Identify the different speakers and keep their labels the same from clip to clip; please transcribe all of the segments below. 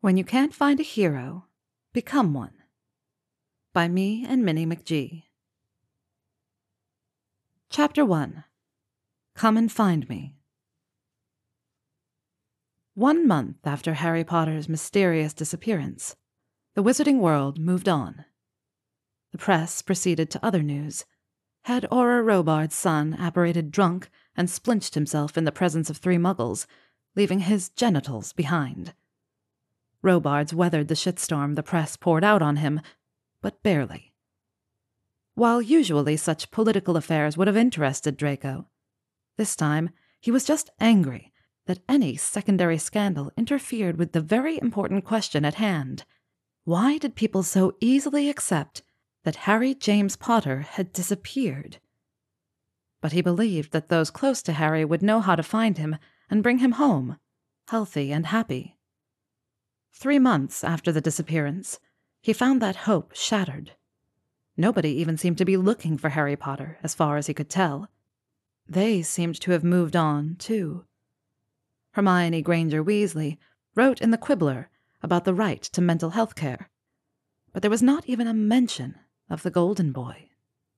Speaker 1: When you can't find a hero, become one. By me and Minnie McGee. Chapter 1. Come and Find Me. 1 month after Harry Potter's mysterious disappearance, the wizarding world moved on. The press proceeded to other news. Had Auror Robard's son apparated drunk and splinched himself in the presence of 3 muggles, leaving his genitals behind. Robard's weathered the shitstorm the press poured out on him, but barely. While usually such political affairs would have interested Draco, this time he was just angry that any secondary scandal interfered with the very important question at hand. Why did people so easily accept that Harry James Potter had disappeared? But he believed that those close to Harry would know how to find him and bring him home, healthy and happy. 3 months after the disappearance, he found that hope shattered. Nobody even seemed to be looking for Harry Potter, as far as he could tell. They seemed to have moved on, too. Hermione Granger Weasley wrote in the Quibbler about the right to mental health care, but there was not even a mention of the Golden Boy.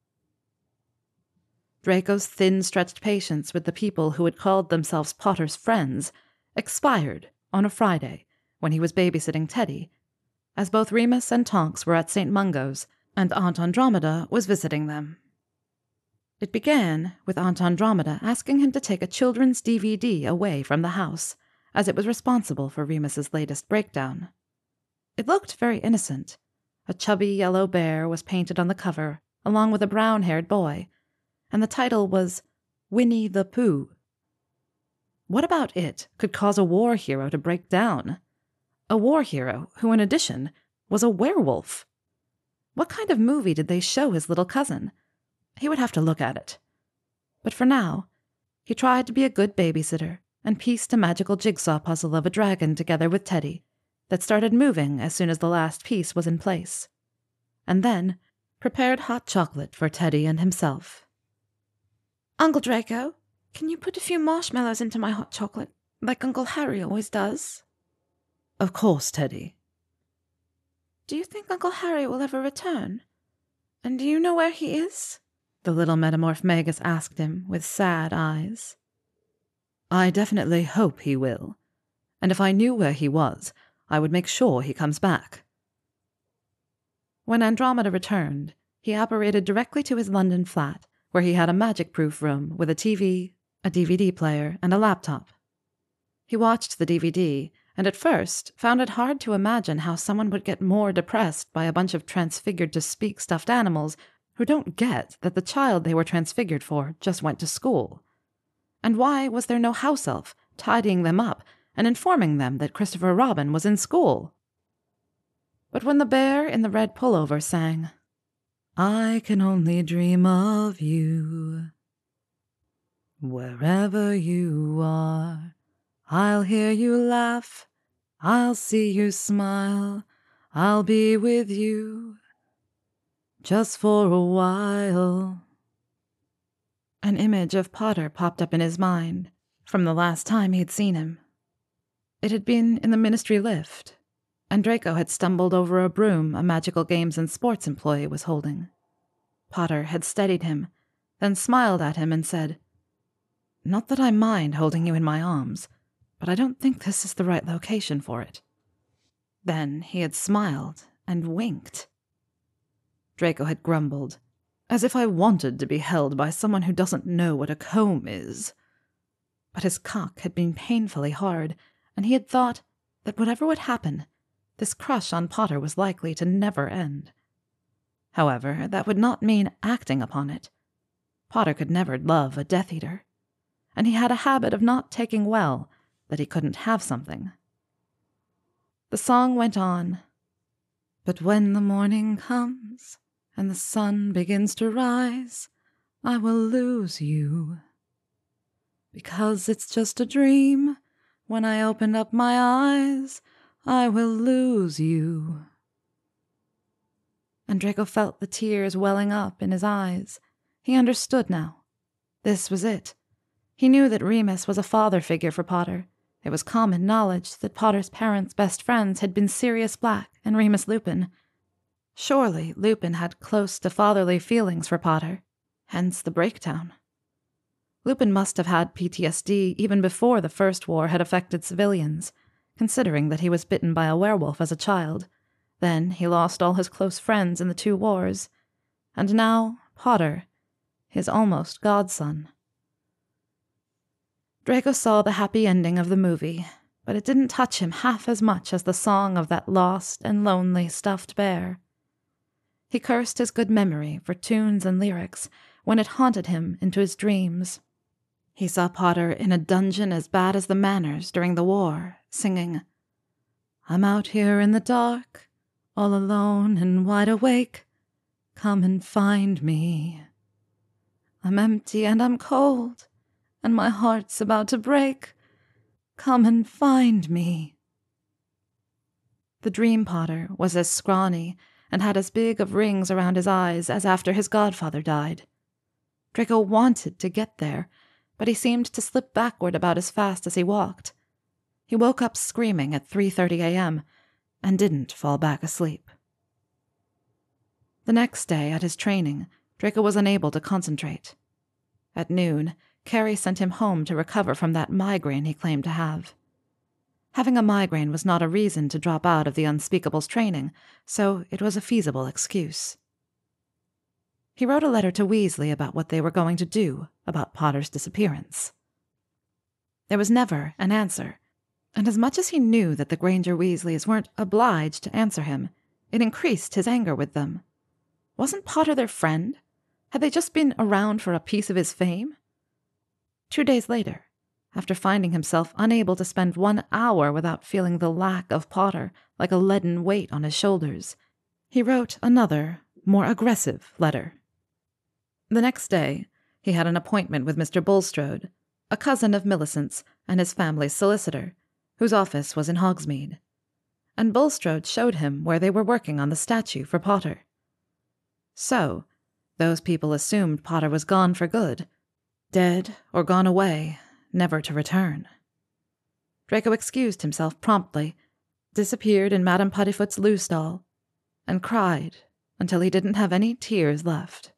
Speaker 1: Draco's thin-stretched patience with the people who had called themselves Potter's friends expired on a Friday when he was babysitting Teddy, as both Remus and Tonks were at St. Mungo's and Aunt Andromeda was visiting them. It began with Aunt Andromeda asking him to take a children's DVD away from the house, as it was responsible for Remus's latest breakdown. It looked very innocent. A chubby yellow bear was painted on the cover, along with a brown-haired boy, and the title was Winnie the Pooh. What about it could cause a war hero to break down? A war hero who, in addition, was a werewolf. What kind of movie did they show his little cousin? He would have to look at it. But for now, he tried to be a good babysitter and pieced a magical jigsaw puzzle of a dragon together with Teddy that started moving as soon as the last piece was in place, and then prepared hot chocolate for Teddy and himself.
Speaker 2: Uncle Draco, can you put a few marshmallows into my hot chocolate, like Uncle Harry always does?
Speaker 1: Of course, Teddy.
Speaker 2: Do you think Uncle Harry will ever return? And do you know where he is?
Speaker 1: The little metamorph Magus asked him with sad eyes. I definitely hope he will, and if I knew where he was, I would make sure he comes back. When Andromeda returned, he apparated directly to his London flat, where he had a magic-proof room with a TV, a DVD player, and a laptop. He watched the DVD, and at first found it hard to imagine how someone would get more depressed by a bunch of transfigured-to-speak stuffed animals who don't get that the child they were transfigured for just went to school. And why was there no house elf tidying them up and informing them that Christopher Robin was in school? But when the bear in the red pullover sang, I can only dream of you, wherever you are, I'll hear you laugh, I'll see you smile, I'll be with you, just for a while. An image of Potter popped up in his mind from the last time he'd seen him. It had been in the Ministry lift, and Draco had stumbled over a broom a Magical Games and Sports employee was holding. Potter had steadied him, then smiled at him and said, Not that I mind holding you in my arms, but I don't think this is the right location for it. Then he had smiled and winked. Draco had grumbled, as if I wanted to be held by someone who doesn't know what a comb is. But his cock had been painfully hard, and he had thought that whatever would happen, this crush on Potter was likely to never end. However, that would not mean acting upon it. Potter could never love a Death Eater, and he had a habit of not taking well that he couldn't have something. The song went on, But when the morning comes and the sun begins to rise, I will lose you. Because it's just a dream, when I open up my eyes, I will lose you. And Draco felt the tears welling up in his eyes. He understood now. This was it. He knew that Remus was a father figure for Potter, It was common knowledge that Potter's parents' best friends had been Sirius Black and Remus Lupin. Surely Lupin had close to fatherly feelings for Potter, hence the breakdown. Lupin must have had PTSD even before the First War had affected civilians, considering that he was bitten by a werewolf as a child. Then he lost all his close friends in the 2 wars. And now, Potter, his almost godson. Draco saw the happy ending of the movie, but it didn't touch him half as much as the song of that lost and lonely stuffed bear. He cursed his good memory for tunes and lyrics when it haunted him into his dreams. He saw Potter in a dungeon as bad as the Manors during the war, singing, "I'm out here in the dark, all alone and wide awake. Come and find me. I'm empty and I'm cold, and my heart's about to break. Come and find me." The dream Potter was as scrawny and had as big of rings around his eyes as after his godfather died. Draco wanted to get there, but he seemed to slip backward about as fast as he walked. He woke up screaming at 3:30 a.m. and didn't fall back asleep. The next day at his training, Draco was unable to concentrate. At noon, Carrie sent him home to recover from that migraine he claimed to have. Having a migraine was not a reason to drop out of the Unspeakable's training, so it was a feasible excuse. He wrote a letter to Weasley about what they were going to do about Potter's disappearance. There was never an answer, and as much as he knew that the Granger Weasleys weren't obliged to answer him, it increased his anger with them. Wasn't Potter their friend? Had they just been around for a piece of his fame? 2 days later, after finding himself unable to spend 1 hour without feeling the lack of Potter like a leaden weight on his shoulders, he wrote another, more aggressive letter. The next day, he had an appointment with Mr. Bulstrode, a cousin of Millicent's and his family's solicitor, whose office was in Hogsmeade. And Bulstrode showed him where they were working on the statue for Potter. So, those people assumed Potter was gone for good, dead or gone away, never to return. Draco excused himself promptly, disappeared in Madame Puddifoot's loo stall, and cried until he didn't have any tears left.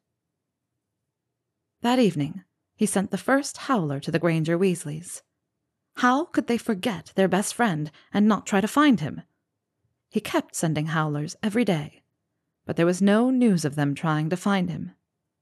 Speaker 1: That evening, he sent the first howler to the Granger Weasleys. How could they forget their best friend and not try to find him? He kept sending howlers every day, but there was no news of them trying to find him.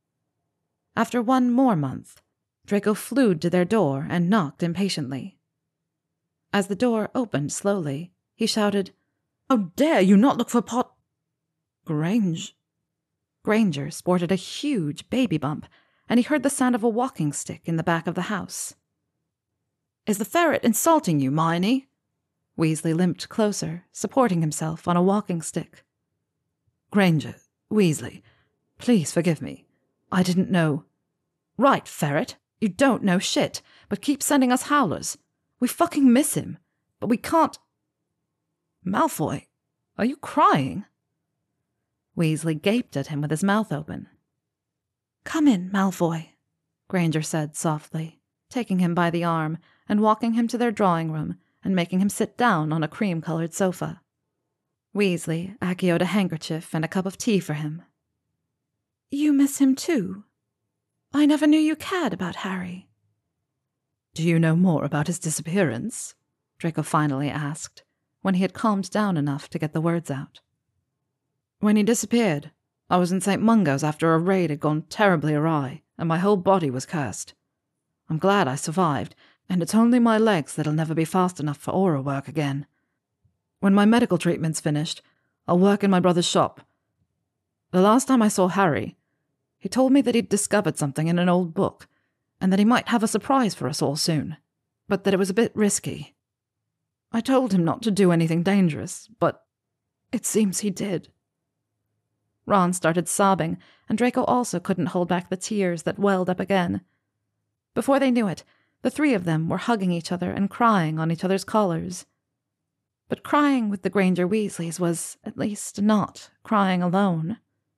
Speaker 1: After 1 more month, Draco flew to their door and knocked impatiently. As the door opened slowly, he shouted, "How dare you not look for Granger?" Granger sported a huge baby bump, and he heard the sound of a walking stick in the back of the house. "Is the ferret insulting you, Miney?" Weasley limped closer, supporting himself on a walking stick. "Granger, Weasley, please forgive me. I didn't know." "Right, ferret. You don't know shit, but keep sending us howlers. We fucking miss him, but we can't—" "Malfoy, are you crying?" Weasley gaped at him with his mouth open. "Come in, Malfoy," Granger said softly, taking him by the arm and walking him to their drawing room and making him sit down on a cream-colored sofa. Weasley acioed a handkerchief and a cup of tea for him. "You miss him too? I never knew you cared about Harry." "Do you know more about his disappearance?" Draco finally asked, when he had calmed down enough to get the words out. "When he disappeared, I was in St. Mungo's after a raid had gone terribly awry, and my whole body was cursed. I'm glad I survived, and it's only my legs that'll never be fast enough for aura work again. When my medical treatment's finished, I'll work in my brother's shop. The last time I saw Harry, he told me that he'd discovered something in an old book, and that he might have a surprise for us all soon, but that it was a bit risky. I told him not to do anything dangerous, but it seems he did." Ron started sobbing, and Draco also couldn't hold back the tears that welled up again. Before they knew it, the 3 of them were hugging each other and crying on each other's collars. But crying with the Granger Weasleys was, at least, not crying alone.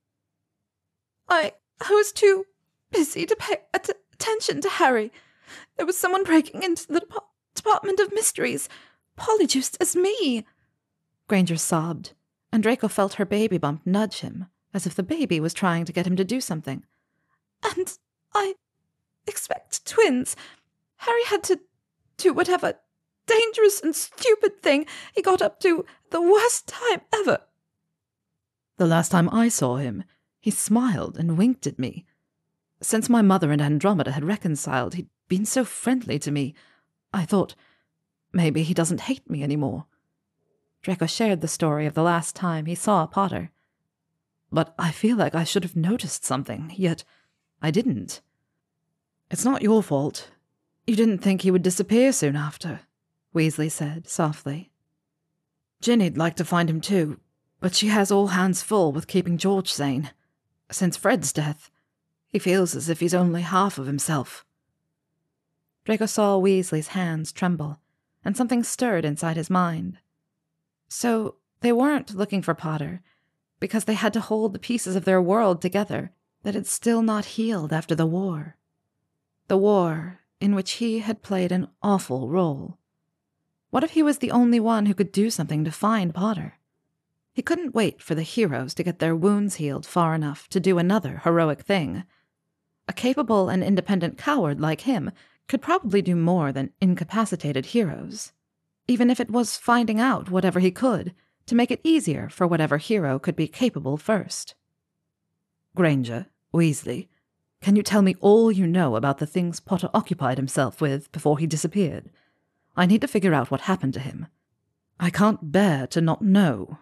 Speaker 1: I was too busy to pay attention to Harry. There was someone breaking into the
Speaker 2: Department of Mysteries, Polyjuice as me."
Speaker 1: Granger sobbed, and Draco felt her baby bump nudge him, as if the baby was trying to get him to do something.
Speaker 2: "And I expect twins. Harry had to do whatever dangerous and stupid thing he got up to the worst time ever."
Speaker 1: "The last time I saw him, he smiled and winked at me. Since my mother and Andromeda had reconciled, he'd been so friendly to me. I thought, maybe he doesn't hate me anymore." Draco shared the story of the last time he saw Potter. "But I feel like I should have noticed something, yet I didn't." "It's not your fault. You didn't think he would disappear soon after," Weasley said softly. "Ginny'd like to find him too, but she has all hands full with keeping George sane. Since Fred's death, he feels as if he's only half of himself." Draco saw Weasley's hands tremble, and something stirred inside his mind. So they weren't looking for Potter, because they had to hold the pieces of their world together that had still not healed after the war. The war in which he had played an awful role. What if he was the only one who could do something to find Potter? He couldn't wait for the heroes to get their wounds healed far enough to do another heroic thing. A capable and independent coward like him could probably do more than incapacitated heroes, even if it was finding out whatever he could to make it easier for whatever hero could be capable first. "Granger, Weasley, can you tell me all you know about the things Potter occupied himself with before he disappeared? I need to figure out what happened to him. I can't bear to not know."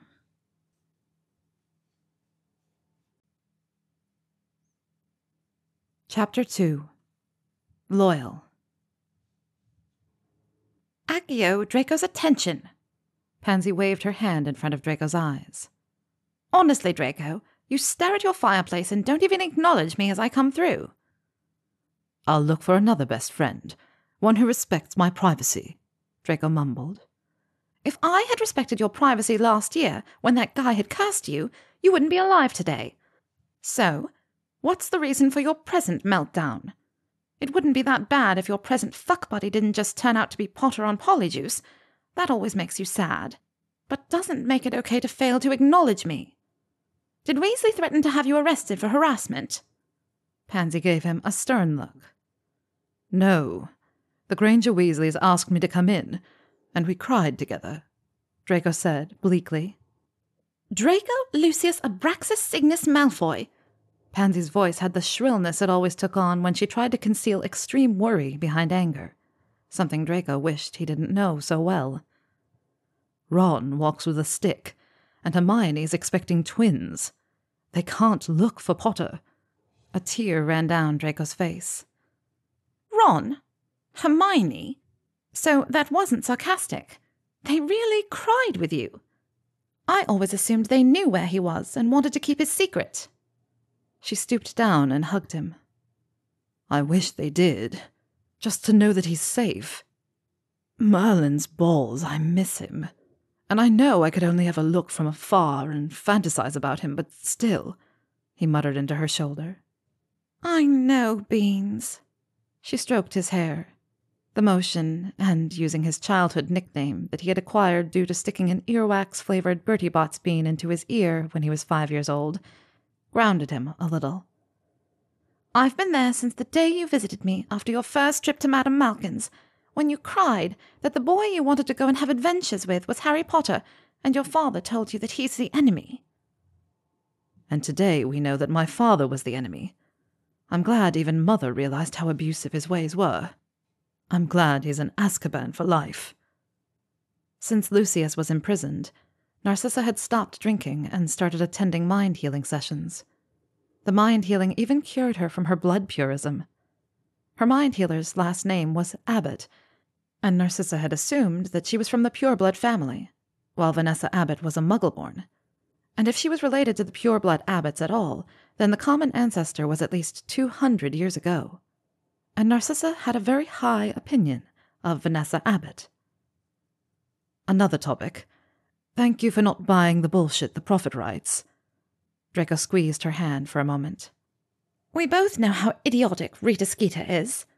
Speaker 1: Chapter 2. Loyal.
Speaker 2: "Accio, Draco's attention."
Speaker 1: Pansy waved her hand in front of Draco's eyes.
Speaker 2: "Honestly, Draco, you stare at your fireplace and don't even acknowledge me as I come through."
Speaker 1: "I'll look for another best friend, one who respects my privacy," Draco mumbled.
Speaker 2: "If I had respected your privacy last year, when that guy had cursed you, you wouldn't be alive today. So, what's the reason for your present meltdown? It wouldn't be that bad if your present fuck buddy didn't just turn out to be Potter on Polyjuice. That always makes you sad, but doesn't make it okay to fail to acknowledge me. Did Weasley threaten to have you arrested for harassment?"
Speaker 1: Pansy gave him a stern look. "No. The Granger Weasleys asked me to come in, and we cried together," Draco said bleakly.
Speaker 2: "Draco Lucius Abraxas Cygnus Malfoy."
Speaker 1: Pansy's voice had the shrillness it always took on when she tried to conceal extreme worry behind anger, something Draco wished he didn't know so well. "Ron walks with a stick, and Hermione's expecting twins. They can't look for Potter." A tear ran down Draco's face.
Speaker 2: "Ron? Hermione? So that wasn't sarcastic. They really cried with you. I always assumed they knew where he was and wanted to keep his secret."
Speaker 1: She stooped down and hugged him. "I wish they did, just to know that he's safe. Merlin's balls, I miss him. And I know I could only ever look from afar and fantasize about him, but still," he muttered into her shoulder.
Speaker 2: "I know, Beans."
Speaker 1: She stroked his hair. The motion, and using his childhood nickname that he had acquired due to sticking an earwax-flavored Bertie Bott's bean into his ear when he was 5 years old, grounded him a little.
Speaker 2: "I've been there since the day you visited me after your first trip to Madame Malkin's, when you cried that the boy you wanted to go and have adventures with was Harry Potter, and your father told you that he's the enemy."
Speaker 1: "And today we know that my father was the enemy. I'm glad even Mother realized how abusive his ways were. I'm glad he's in Azkaban for life." Since Lucius was imprisoned, Narcissa had stopped drinking and started attending mind-healing sessions. The mind-healing even cured her from her blood purism. Her mind-healer's last name was Abbott, and Narcissa had assumed that she was from the pureblood family, while Vanessa Abbott was a Muggle-born. And if she was related to the pureblood Abbotts at all, then the common ancestor was at least 200 years ago. And Narcissa had a very high opinion of Vanessa Abbott. "Another topic. Thank you for not buying the bullshit the Prophet writes." Draco squeezed her hand for a moment.
Speaker 2: "We both know how idiotic Rita Skeeter is."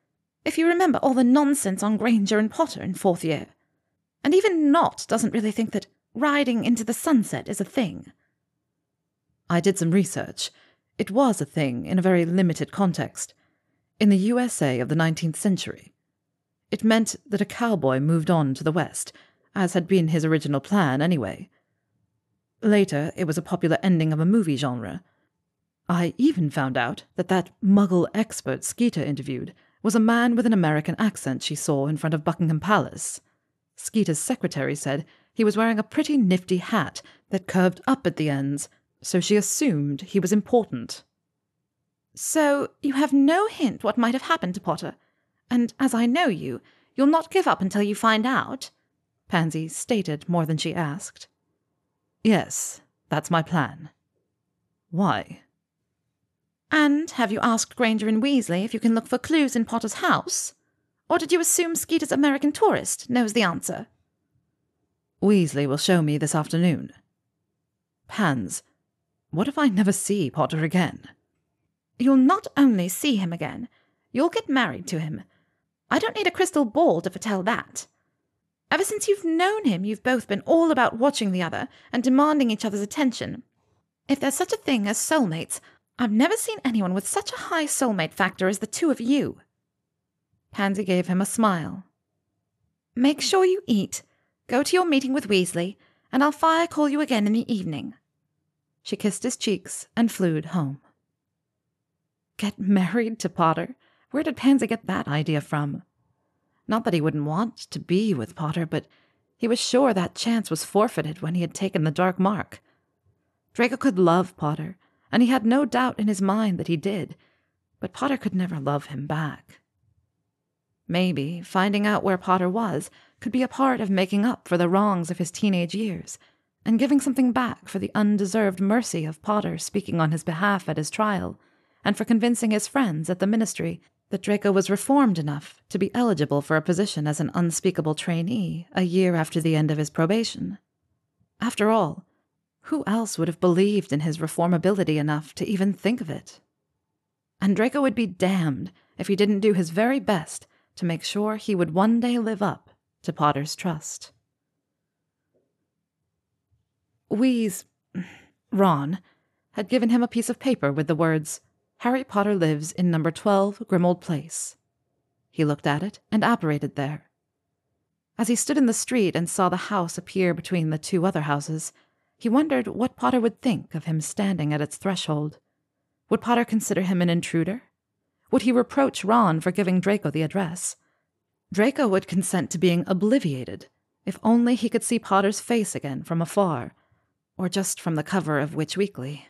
Speaker 2: If you remember all the nonsense on Granger and Potter in 4th year. And even Nott doesn't really think that riding into the sunset is a thing.
Speaker 1: I did some research. It was a thing in a very limited context. In the USA of the 19th century. It meant that a cowboy moved on to the West, as had been his original plan anyway. Later, it was a popular ending of a movie genre. I even found out that Muggle expert Skeeter interviewed was a man with an American accent she saw in front of Buckingham Palace. Skeeter's secretary said he was wearing a pretty nifty hat that curved up at the ends, so she assumed he was important.
Speaker 2: So you have no hint what might have happened to Potter, and as I know you, you'll not give up until you find out?
Speaker 1: Pansy stated more than she asked. Yes, that's my plan. Why?
Speaker 2: And have you asked Granger and Weasley if you can look for clues in Potter's house? Or did you assume Skeeter's American tourist knows the answer?
Speaker 1: Weasley will show me this afternoon. Pans, what if I never see Potter again?
Speaker 2: You'll not only see him again, you'll get married to him. I don't need a crystal ball to foretell that. Ever since you've known him, you've both been all about watching the other and demanding each other's attention. If there's such a thing as soulmates, I've never seen anyone with such a high soulmate factor as the two of you.
Speaker 1: Pansy gave him a smile.
Speaker 2: Make sure you eat, go to your meeting with Weasley, and I'll fire call you again in the evening.
Speaker 1: She kissed his cheeks and flew home. Get married to Potter? Where did Pansy get that idea from? Not that he wouldn't want to be with Potter, but he was sure that chance was forfeited when he had taken the dark mark. Draco could love Potter, and he had no doubt in his mind that he did, but Potter could never love him back. Maybe finding out where Potter was could be a part of making up for the wrongs of his teenage years, and giving something back for the undeserved mercy of Potter speaking on his behalf at his trial, and for convincing his friends at the ministry that Draco was reformed enough to be eligible for a position as an unspeakable trainee a year after the end of his probation. After all, who else would have believed in his reformability enough to even think of it? And Draco would be damned if he didn't do his very best to make sure he would one day live up to Potter's trust. Ron, had given him a piece of paper with the words, Harry Potter lives in number 12 Grimmauld Place. He looked at it and apparated there. As he stood in the street and saw the house appear between the two other houses, he wondered what Potter would think of him standing at its threshold. Would Potter consider him an intruder? Would he reproach Ron for giving Draco the address? Draco would consent to being obliviated, if only he could see Potter's face again from afar, or just from the cover of Witch Weekly.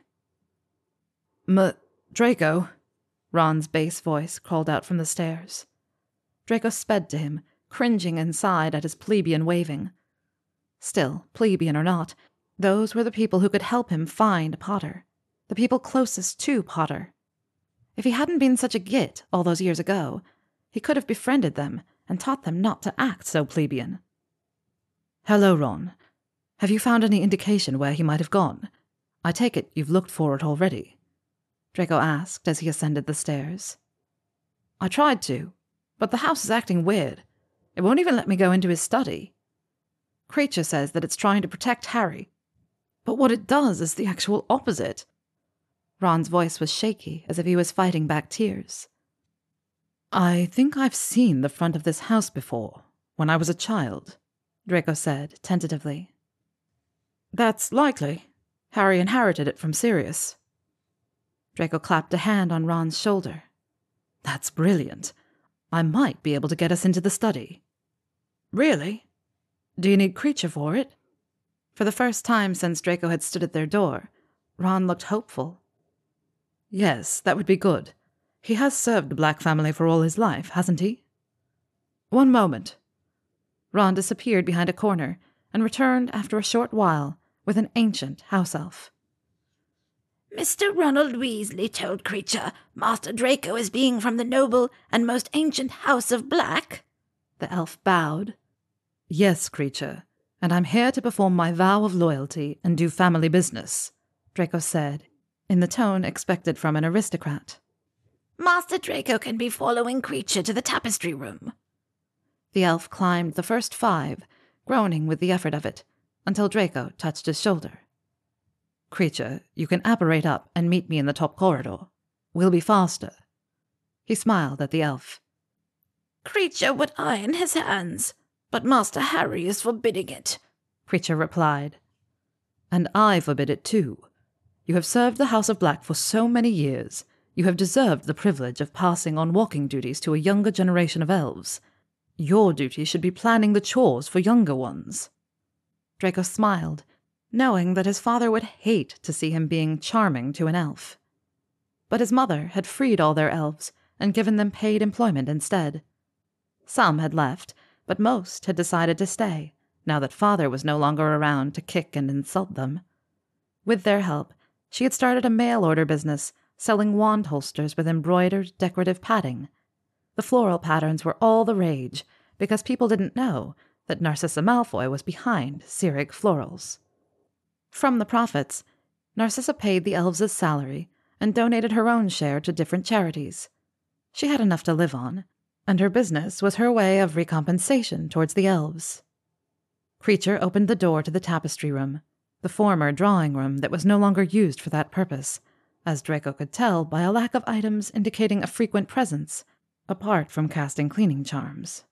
Speaker 1: Draco, Ron's bass voice called out from the stairs. Draco sped to him, cringing inside at his plebeian waving. Still, plebeian or not, those were the people who could help him find Potter, the people closest to Potter. If he hadn't been such a git all those years ago, he could have befriended them and taught them not to act so plebeian. Hello, Ron. Have you found any indication where he might have gone? I take it you've looked for it already, Draco asked as he ascended the stairs. I tried to, but the house is acting weird. It won't even let me go into his study. Creature says that it's trying to protect Harry, but what it does is the actual opposite. Ron's voice was shaky, as if he was fighting back tears. I think I've seen the front of this house before, when I was a child, Draco said tentatively. That's likely. Harry inherited it from Sirius. Draco clapped a hand on Ron's shoulder. That's brilliant. I might be able to get us into the study. Really? Do you need Creature for it? For the first time since Draco had stood at their door, Ron looked hopeful. Yes, that would be good. He has served the Black family for all his life, hasn't he? One moment. Ron disappeared behind a corner and returned after a short while with an ancient house elf.
Speaker 3: Mr. Ronald Weasley told Creature Master Draco is being from the noble and most ancient house of Black.
Speaker 1: The elf bowed. Yes, Creature, and I'm here to perform my vow of loyalty and do family business, Draco said, in the tone expected from an aristocrat.
Speaker 3: Master Draco can be following Creature to the tapestry room.
Speaker 2: The elf climbed the first 5, groaning with the effort of it, until Draco touched his shoulder.
Speaker 1: Creature, you can apparate up and meet me in the top corridor. We'll be faster. He smiled at the elf.
Speaker 3: Creature would iron his hands, but Master Harry is forbidding it,
Speaker 1: Creature replied. And I forbid it too. You have served the House of Black for so many years. You have deserved the privilege of passing on walking duties to a younger generation of elves. Your duty should be planning the chores for younger ones.
Speaker 2: Draco smiled, knowing that his father would hate to see him being charming to an elf. But his mother had freed all their elves and given them paid employment instead. Some had left, but most had decided to stay, now that father was no longer around to kick and insult them. With their help, she had started a mail-order business, selling wand holsters with embroidered, decorative padding. The floral patterns were all the rage, because people didn't know that Narcissa Malfoy was behind Sirig Florals. From the profits, Narcissa paid the elves' salary and donated her own share to different charities. She had enough to live on, and her business was her way of recompensation towards the elves. Creature opened the door to the tapestry room, the former drawing room that was no longer used for that purpose, as Draco could tell by a lack of items indicating a frequent presence, apart from casting cleaning charms.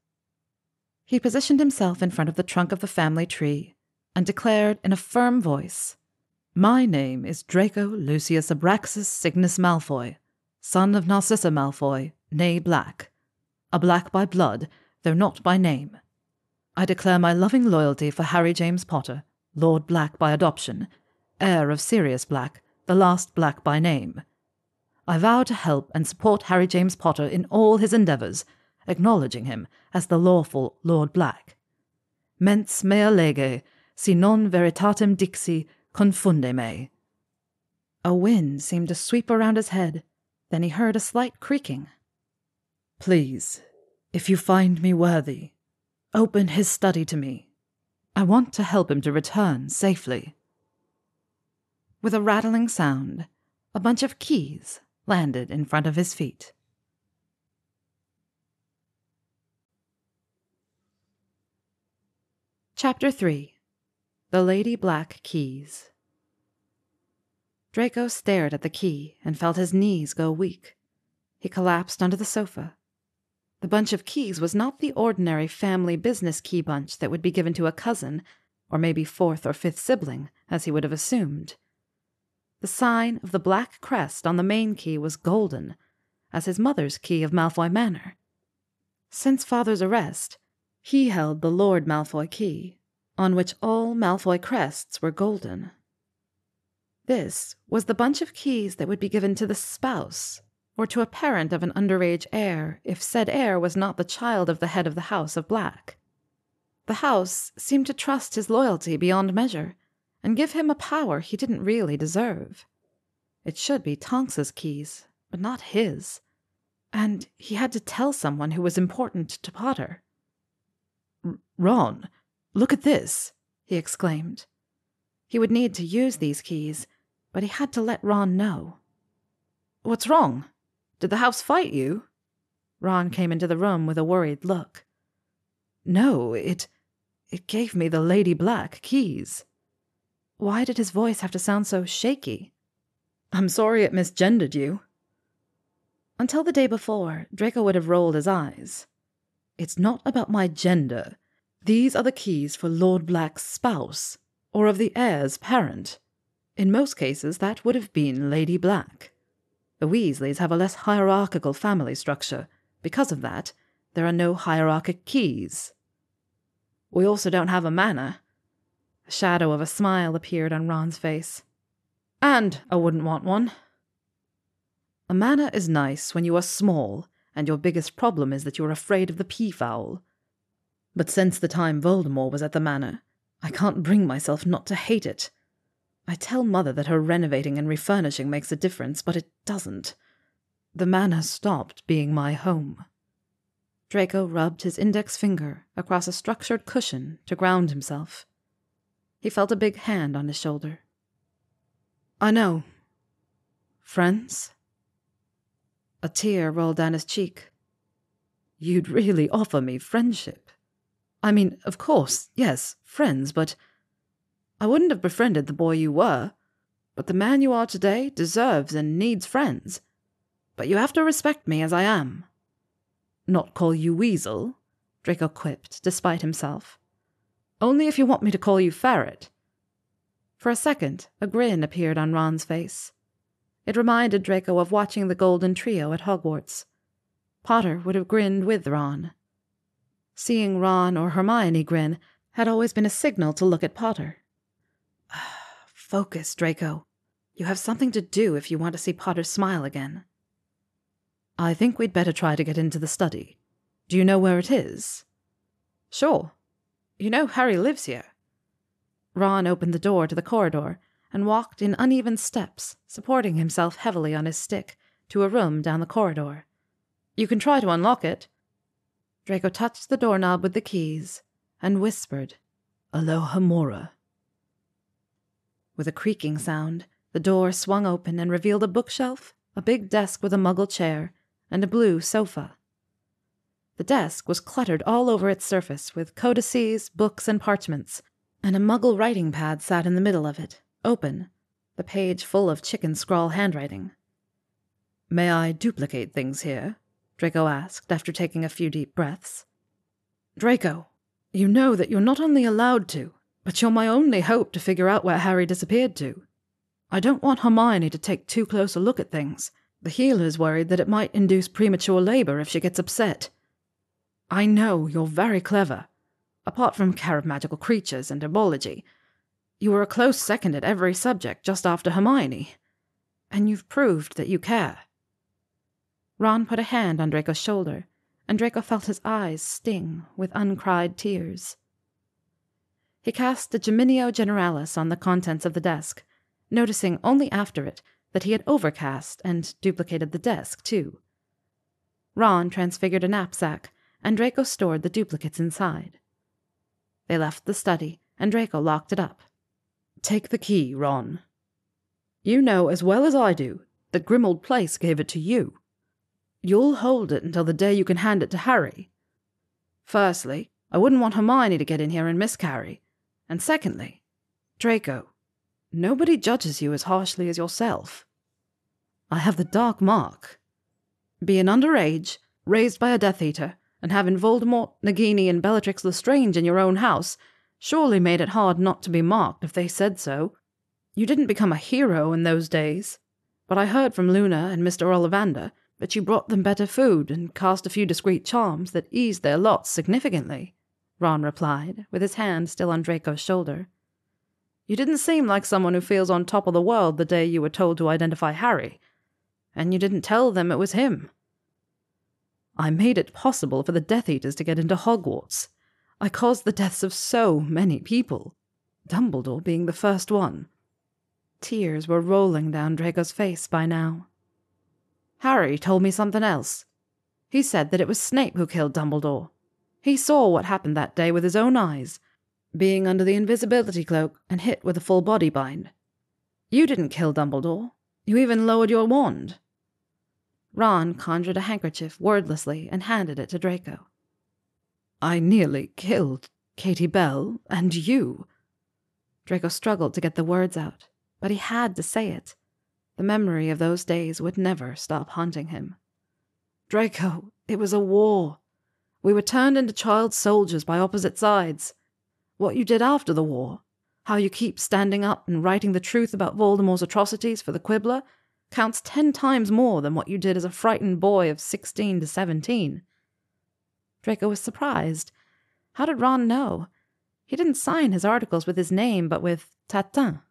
Speaker 2: He positioned himself in front of the trunk of the family tree and declared in a firm voice, "My name is Draco Lucius Abraxas Cygnus Malfoy, son of Narcissa Malfoy, née Black, a Black by blood, though not by name. I declare my loving loyalty for Harry James Potter, Lord Black by adoption, heir of Sirius Black, the last Black by name. I vow to help and support Harry James Potter in all his endeavours, acknowledging him as the lawful Lord Black. Mens mea lege, si non veritatem dixi, confunde me." A wind seemed to sweep around his head, then he heard a slight creaking. "Please, if you find me worthy, open his study to me. I want to help him to return safely." With a rattling sound, a bunch of keys landed in front of his feet. Chapter 3. The Lady Black Keys. Draco stared at the key and felt his knees go weak. He collapsed onto the sofa. The bunch of keys was not the ordinary family business key bunch that would be given to a cousin, or maybe 4th or 5th sibling, as he would have assumed. The sign of the black crest on the main key was golden, as his mother's key of Malfoy Manor. Since father's arrest, he held the Lord Malfoy key, on which all Malfoy crests were golden. This was the bunch of keys that would be given to the spouse, or to a parent of an underage heir, if said heir was not the child of the head of the House of Black. The house seemed to trust his loyalty beyond measure, and give him a power he didn't really deserve. It should be Tonks's keys, but not his. And he had to tell someone who was important to Potter. "Ron, look at this," he exclaimed. He would need to use these keys, but he had to let Ron know. "What's wrong? Did the house fight you?" Ron came into the room with a worried look. "No, it gave me the Lady Black keys." Why did his voice have to sound so shaky? "I'm sorry it misgendered you." Until the day before, Draco would have rolled his eyes. "It's not about my gender. These are the keys for Lord Black's spouse, or of the heir's parent. In most cases, that would have been Lady Black. The Weasleys have a less hierarchical family structure. Because of that, there are no hierarchic keys. We also don't have a manor." A shadow of a smile appeared on Ron's face. "And I wouldn't want one." "A manor is nice when you are small, and your biggest problem is that you are afraid of the peafowl. But since the time Voldemort was at the manor, I can't bring myself not to hate it. I tell Mother that her renovating and refurnishing makes a difference, but it doesn't. The manor stopped being my home." Draco rubbed his index finger across a structured cushion to ground himself. He felt a big hand on his shoulder. "I know. Friends?"
Speaker 1: A tear rolled down his cheek. You'd really offer me friendship? I mean, of course, yes, friends, but I wouldn't have befriended the boy you were. But the man you are today deserves and needs friends. But you have to respect me as I am. Not call you Weasel, Draco quipped, despite himself. Only if you want me to call you Ferret. For a second, a grin appeared on Ron's face. It reminded Draco of watching the Golden Trio at Hogwarts. Potter would have grinned with Ron. Seeing Ron or Hermione grin had always been a signal to look at Potter. Focus, Draco. You have something to do if you want to see Potter smile again. I think we'd better try to get into the study. Do you know where it is? Sure. You know Harry lives here. Ron opened the door to the corridor and walked in uneven steps, supporting himself heavily on his stick, to a room down the corridor. You can try to unlock it. Draco touched the doorknob with the keys and whispered, Alohomora. With a creaking sound, the door swung open and revealed a bookshelf, a big desk with a muggle chair, and a blue sofa. The desk was cluttered all over its surface with codices, books, and parchments, and a muggle writing pad sat in the middle of it, open, the page full of chicken scrawl handwriting. May I duplicate things here? Draco asked after taking a few deep breaths. Draco, you know that you're not only allowed to, but you're my only hope to figure out where Harry disappeared to. I don't want Hermione to take too close a look at things. The healer's worried that it might induce premature labor if she gets upset. I know you're very clever. Apart from care of magical creatures and herbology, you were a close second at every subject just after Hermione. And you've proved that you care. Ron put a hand on Draco's shoulder, and Draco felt his eyes sting with uncried tears. He cast a Geminio Generalis on the contents of the desk, noticing only after it that he had overcast and duplicated the desk, too. Ron transfigured a knapsack, and Draco stored the duplicates inside. They left the study, and Draco locked it up. Take the key, Ron. You know as well as I do that Grimmauld Place gave it to you. You'll hold it until the day you can hand it to Harry. Firstly, I wouldn't want Hermione to get in here and miscarry. And secondly, Draco, nobody judges you as harshly as yourself. I have the dark mark. Being underage, raised by a Death Eater, and having Voldemort, Nagini, and Bellatrix Lestrange in your own house surely made it hard not to be marked if they said so. You didn't become a hero in those days, but I heard from Luna and Mr. Ollivander that you brought them better food and cast a few discreet charms that eased their lots significantly, Ron replied, with his hand still on Draco's shoulder. You didn't seem like someone who feels on top of the world the day you were told to identify Harry, and you didn't tell them it was him. I made it possible for the Death Eaters to get into Hogwarts. I caused the deaths of so many people, Dumbledore being the first one. Tears were rolling down Draco's face by now. Harry told me something else. He said that it was Snape who killed Dumbledore. He saw what happened that day with his own eyes, being under the invisibility cloak and hit with a full body bind. You didn't kill Dumbledore. You even lowered your wand. Ron conjured a handkerchief wordlessly and handed it to Draco. I nearly killed Katie Bell and you. Draco struggled to get the words out, but he had to say it. The memory of those days would never stop haunting him. Draco, it was a war. We were turned into child soldiers by opposite sides. What you did after the war, how you keep standing up and writing the truth about Voldemort's atrocities for the Quibbler, counts 10 times more than what you did as a frightened boy of 16 to 17. Draco was surprised. How did Ron know? He didn't sign his articles with his name, but with Tatin.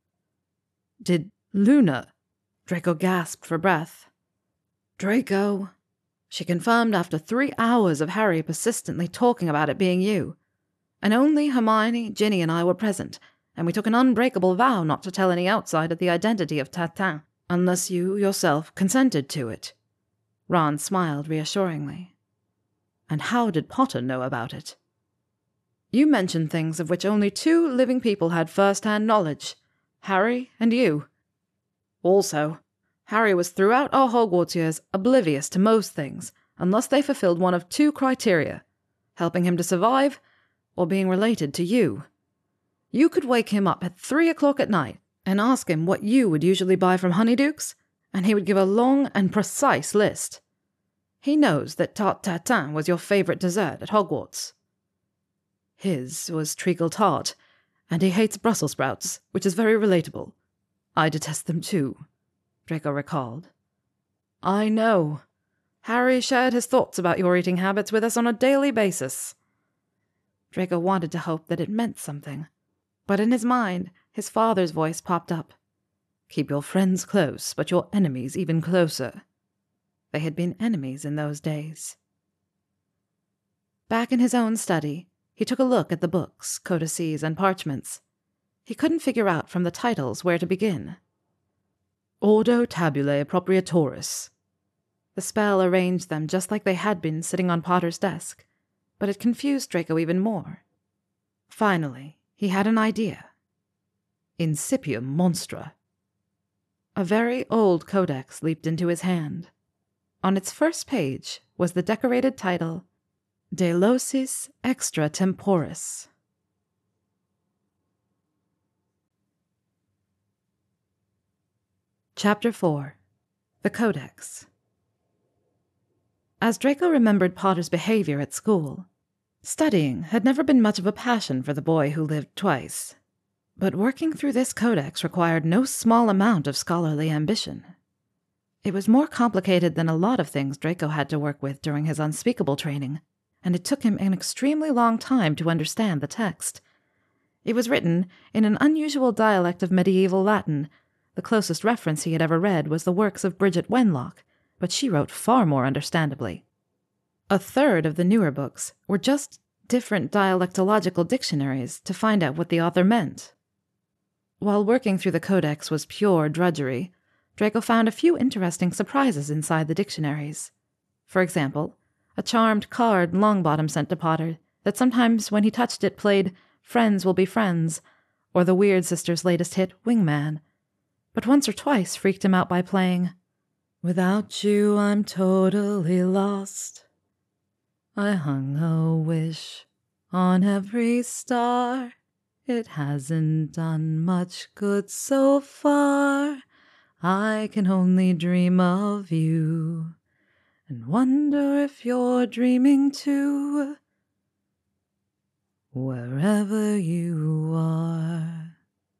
Speaker 1: Did Luna? Draco gasped for breath. Draco, she confirmed after 3 hours of Harry persistently talking about it being you. And only Hermione, Ginny, and I were present, and we took an unbreakable vow not to tell any outsider the identity of Tatin, unless you yourself consented to it. Ron smiled reassuringly. And how did Potter know about it? You mentioned things of which only 2 living people had first-hand knowledge, Harry and you. Also, Harry was throughout our Hogwarts years oblivious to most things, unless they fulfilled one of two criteria: helping him to survive, or being related to you. You could wake him up at 3 o'clock at night and ask him what you would usually buy from Honeydukes, and he would give a long and precise list. He knows that tarte tatin was your favourite dessert at Hogwarts. His was treacle tart, and he hates Brussels sprouts, which is very relatable. I detest them too, Draco recalled. I know. Harry shared his thoughts about your eating habits with us on a daily basis. Draco wanted to hope that it meant something, but in his mind, his father's voice popped up. Keep your friends close, but your enemies even closer. They had been enemies in those days. Back in his own study, he took a look at the books, codices, and parchments. He couldn't figure out from the titles where to begin. Ordo Tabulae Appropriatoris. The spell arranged them just like they had been sitting on Potter's desk, but it confused Draco even more. Finally, he had an idea. Incipium Monstra. A very old codex leaped into his hand. On its first page was the decorated title, De Locis Extra Temporis. Chapter 4. The Codex. As Draco remembered Potter's behavior at school, studying had never been much of a passion for the boy who lived twice. But working through this codex required no small amount of scholarly ambition. It was more complicated than a lot of things Draco had to work with during his unspeakable training, and it took him an extremely long time to understand the text. It was written in an unusual dialect of medieval Latin. The closest reference he had ever read was the works of Bridget Wenlock, but she wrote far more understandably. A third of the newer books were just different dialectological dictionaries to find out what the author meant. While working through the codex was pure drudgery, Draco found a few interesting surprises inside the dictionaries. For example, a charmed card Longbottom sent to Potter that sometimes when he touched it played Friends Will Be Friends, or the Weird Sisters' latest hit, Wingman, but once or twice freaked him out by playing, Without you I'm totally lost. I hung a wish on every star. It hasn't done much good so far. I can only dream of you and wonder if you're dreaming too, wherever you are.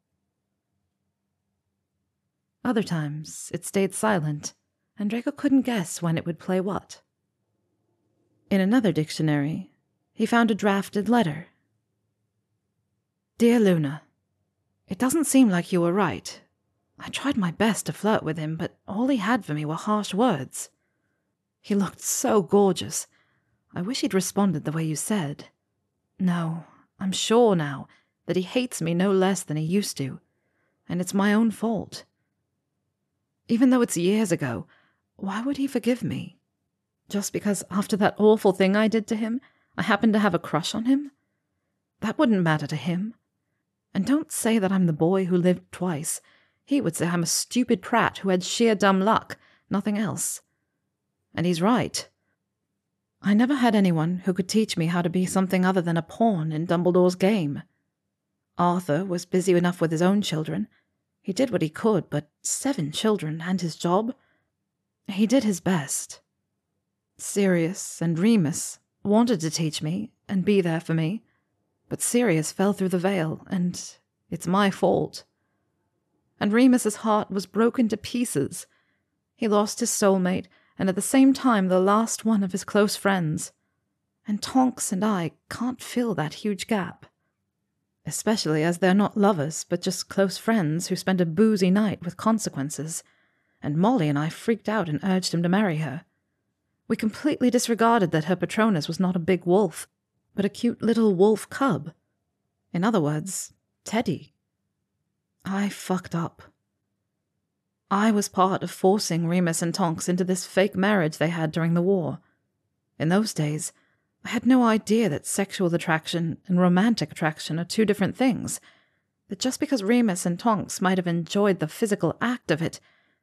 Speaker 1: Other times it stayed silent, and Draco couldn't guess when it would play what. In another dictionary, he found a drafted letter. Dear Luna, it doesn't seem like you were right. I tried my best to flirt with him, but all he had for me were harsh words. He looked so gorgeous. I wish he'd responded the way you said. No, I'm sure now that he hates me no less than he used to, and it's my own fault. Even though it's years ago, why would he forgive me? Just because after that awful thing I did to him, I happened to have a crush on him? That wouldn't matter to him. And don't say that I'm the boy who lived twice. He would say I'm a stupid prat who had sheer dumb luck, nothing else. And he's right. I never had anyone who could teach me how to be something other than a pawn in Dumbledore's game. Arthur was busy enough with his own children. He did what he could, but 7 children and his job? He did his best. Sirius and Remus wanted to teach me and be there for me, but Sirius fell through the veil, and it's my fault. And Remus's heart was broken to pieces. He lost his soulmate, and at the same time the last one of his close friends. And Tonks and I can't fill that huge gap. Especially as they're not lovers, but just close friends who spend a boozy night with consequences. And Molly and I freaked out and urged him to marry her. We completely disregarded that her Patronus was not a big wolf, but a cute little wolf cub. In other words, Teddy. I fucked up. I was part of forcing Remus and Tonks into this fake marriage they had during the war. In those days, I had no idea that sexual attraction and romantic attraction are 2 different things, that just because Remus and Tonks might have enjoyed the physical act of it,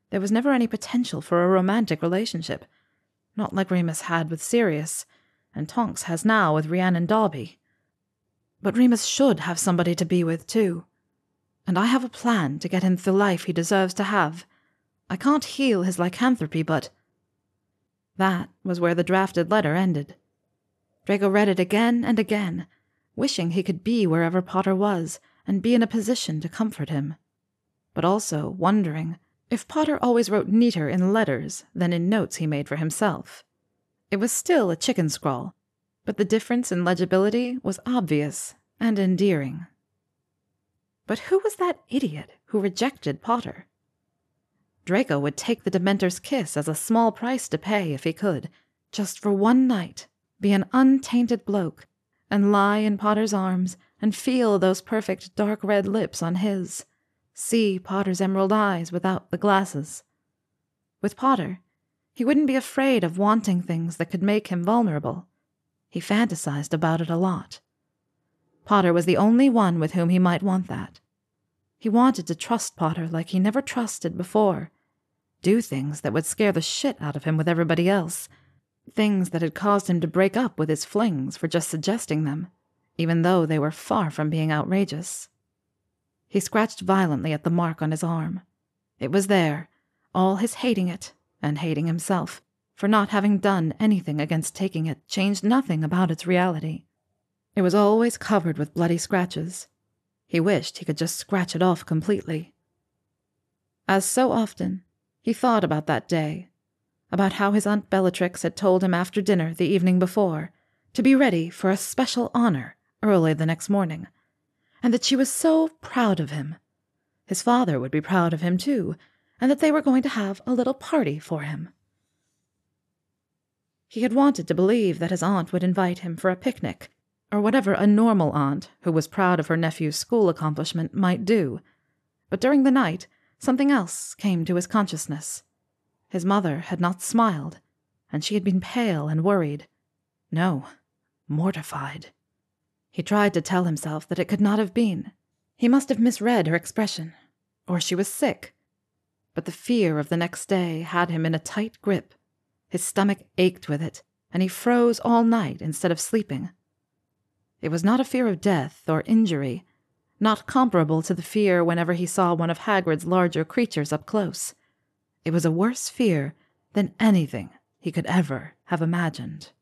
Speaker 2: There was never any potential for a romantic relationship, not like Remus had with Sirius, and Tonks has now with Rhiannon Dobby. But Remus should have somebody to be with, too. And I have a plan to get him the life he deserves to have. I can't heal his lycanthropy, but... That was where the drafted letter ended. Draco read it again and again, wishing he could be wherever Potter was and be in a position to comfort him, but also wondering if Potter always wrote neater in letters than in notes he made for himself. It was still a chicken scrawl, but the difference in legibility was obvious and endearing. But who was that idiot who rejected Potter? Draco would take the Dementor's kiss as a small price to pay if he could, just for one night, be an untainted bloke, and lie in Potter's arms and feel those perfect dark red lips on his, see Potter's emerald eyes without the glasses. With Potter, he wouldn't be afraid of wanting things that could make him vulnerable. He fantasized about it a lot. Potter was the only one with whom he might want that. He wanted to trust Potter like he never trusted before, do things that would scare the shit out of him with everybody else, things that had caused him to break up with his flings for just suggesting them, even though they were far from being outrageous. He scratched violently at the mark on his arm. It was there, all his hating it, and hating himself, for not having done anything against taking it changed nothing about its reality. It was always covered with bloody scratches. He wished he could just scratch it off completely. As so often, he thought about that day, about how his Aunt Bellatrix had told him after dinner the evening before to be ready for a special honor early the next morning, and that she was so proud of him. His father would be proud of him, too, and that they were going to have a little party for him. He had wanted to believe that his aunt would invite him for a picnic, or whatever a normal aunt who was proud of her nephew's school accomplishment might do. But during the night, something else came to his consciousness. His mother had not smiled, and she had been pale and worried. No, mortified. He tried to tell himself that it could not have been. He must have misread her expression, or she was sick. But the fear of the next day had him in a tight grip. His stomach ached with it, and he froze all night instead of sleeping. It was not a fear of death or injury, not comparable to the fear whenever he saw one of Hagrid's larger creatures up close. It was a worse fear than anything he could ever have imagined.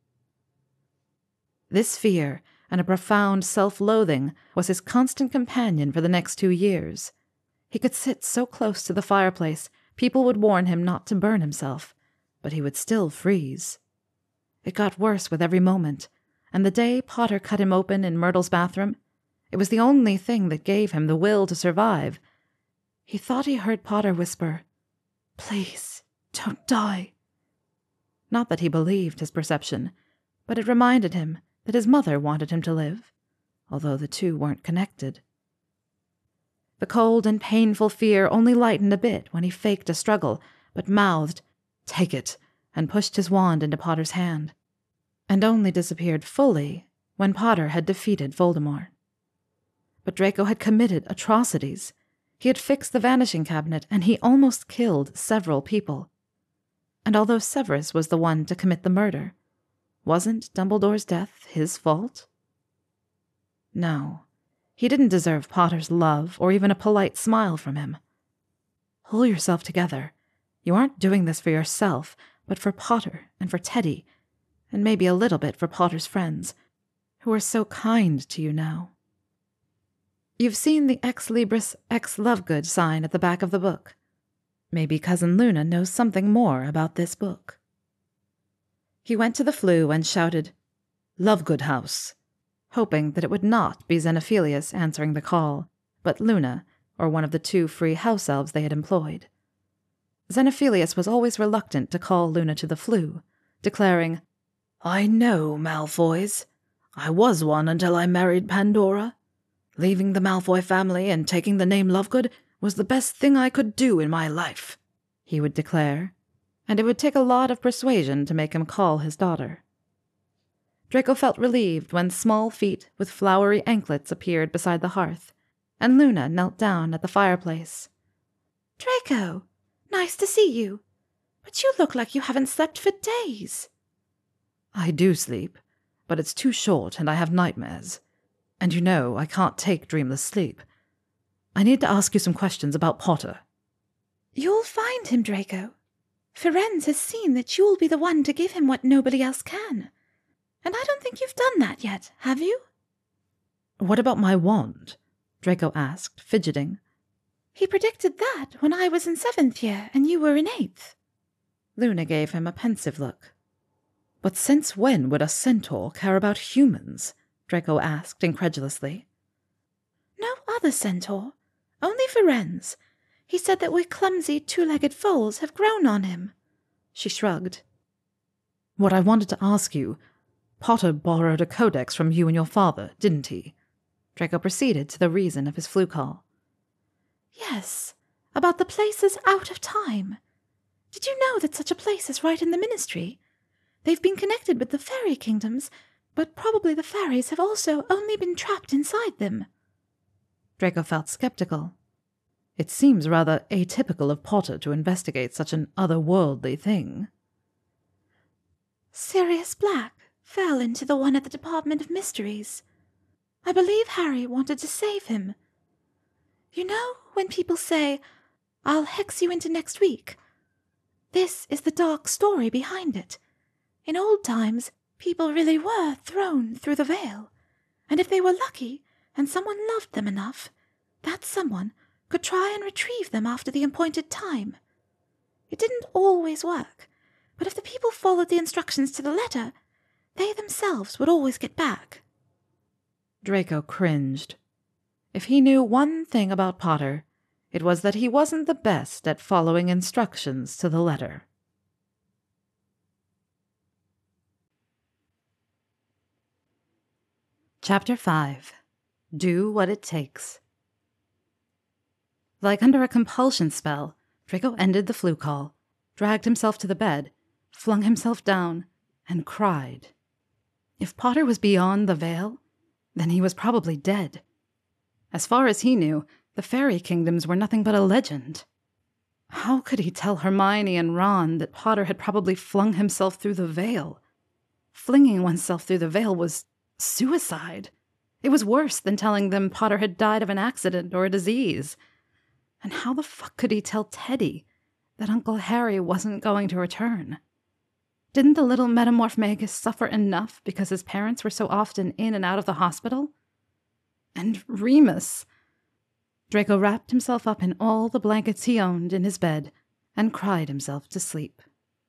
Speaker 2: This fear and a profound self-loathing was his constant companion for the next 2 years. He could sit so close to the fireplace, people would warn him not to burn himself, but he would still freeze. It got worse with every moment, and the day Potter cut him open in Myrtle's bathroom, it was the only thing that gave him the will to survive. He thought he heard Potter whisper, "Please, don't die." Not that he believed his perception, but it reminded him that his mother wanted him to live, although the two weren't connected. The cold and painful fear only lightened a bit when he faked a struggle, but mouthed, "Take it," and pushed his wand into Potter's hand, and only disappeared fully when Potter had defeated Voldemort. But Draco had committed atrocities. He had fixed the vanishing cabinet, and he almost killed several people. And although Severus was the one to commit the murder, wasn't Dumbledore's death his fault? No, he didn't deserve Potter's love or even a polite smile from him. Pull yourself together. You aren't doing this for yourself, but for Potter and for Teddy, and maybe a little bit for Potter's friends, who are so kind to you now. You've seen the Ex Libris Ex Lovegood sign at the back of the book. Maybe Cousin Luna knows something more about this book. He went to the flue and shouted, "Lovegood House," hoping that it would not be Xenophilius answering the call, but Luna, or one of the 2 free house elves they had employed. Xenophilius was always reluctant to call Luna to the flue, declaring, "I know, Malfoys. I was one until I married Pandora. Leaving the Malfoy family and taking the name Lovegood was the best thing I could do in my life," he would declare, and it would take a lot of persuasion to make him call his daughter. Draco felt relieved when small feet with flowery anklets appeared beside the hearth, and Luna knelt down at the fireplace.
Speaker 3: "Draco,
Speaker 2: Nice to see you. But you look like you haven't slept for days.
Speaker 1: I do sleep, but it's too short and I have nightmares. And you know I can't take dreamless sleep. I need to ask you some questions about Potter.
Speaker 2: You'll find him, Draco. Firenze has seen that you'll be the one to give him what nobody else can. And I don't think you've done that yet, have you?
Speaker 1: What about my wand? Draco asked, fidgeting.
Speaker 2: He predicted that when I was in 7th year and you were in 8th.
Speaker 1: Luna gave him a pensive look. But since when would a centaur care about humans? Draco asked incredulously.
Speaker 2: No other centaur. Only Firenze. He said that we clumsy two-legged foals have grown on him.
Speaker 1: She shrugged. What I wanted to ask you, Potter borrowed a codex from you and your father, didn't he? Draco proceeded to the reason of his flu call.
Speaker 2: Yes, about the places out of time. Did you know that such a place is right in the Ministry? They've been connected with the fairy kingdoms, but probably the fairies have also only been trapped inside them.
Speaker 1: Draco felt skeptical. It seems rather atypical of Potter to investigate such an otherworldly thing.
Speaker 2: Sirius Black fell into the one at the Department of Mysteries. I believe Harry wanted to save him. You know when people say, "I'll hex you into next week"? This is the dark story behind it. In old times, people really were thrown through the veil, and if they were lucky and someone loved them enough, that someone could try and retrieve them after the appointed time. It didn't always work, but if the people followed the instructions to the letter, they themselves would always get back.
Speaker 1: Draco cringed. If he knew one thing about Potter, it was that he wasn't the best at following instructions to the letter. Chapter 5. Do What It Takes. Like under a compulsion spell, Draco ended the flu call, dragged himself to the bed, flung himself down, and cried. If Potter was beyond the veil, then he was probably dead. As far as he knew, the fairy kingdoms were nothing but a legend. How could he tell Hermione and Ron that Potter had probably flung himself through the veil? Flinging oneself through the veil was suicide. It was worse than telling them Potter had died of an accident or a disease. And how the fuck could he tell Teddy that Uncle Harry wasn't going to return? Didn't the little metamorph Magus suffer enough because his parents were so often in and out of the hospital? And Remus. Draco wrapped himself up in all the blankets he owned in his bed and cried himself to sleep.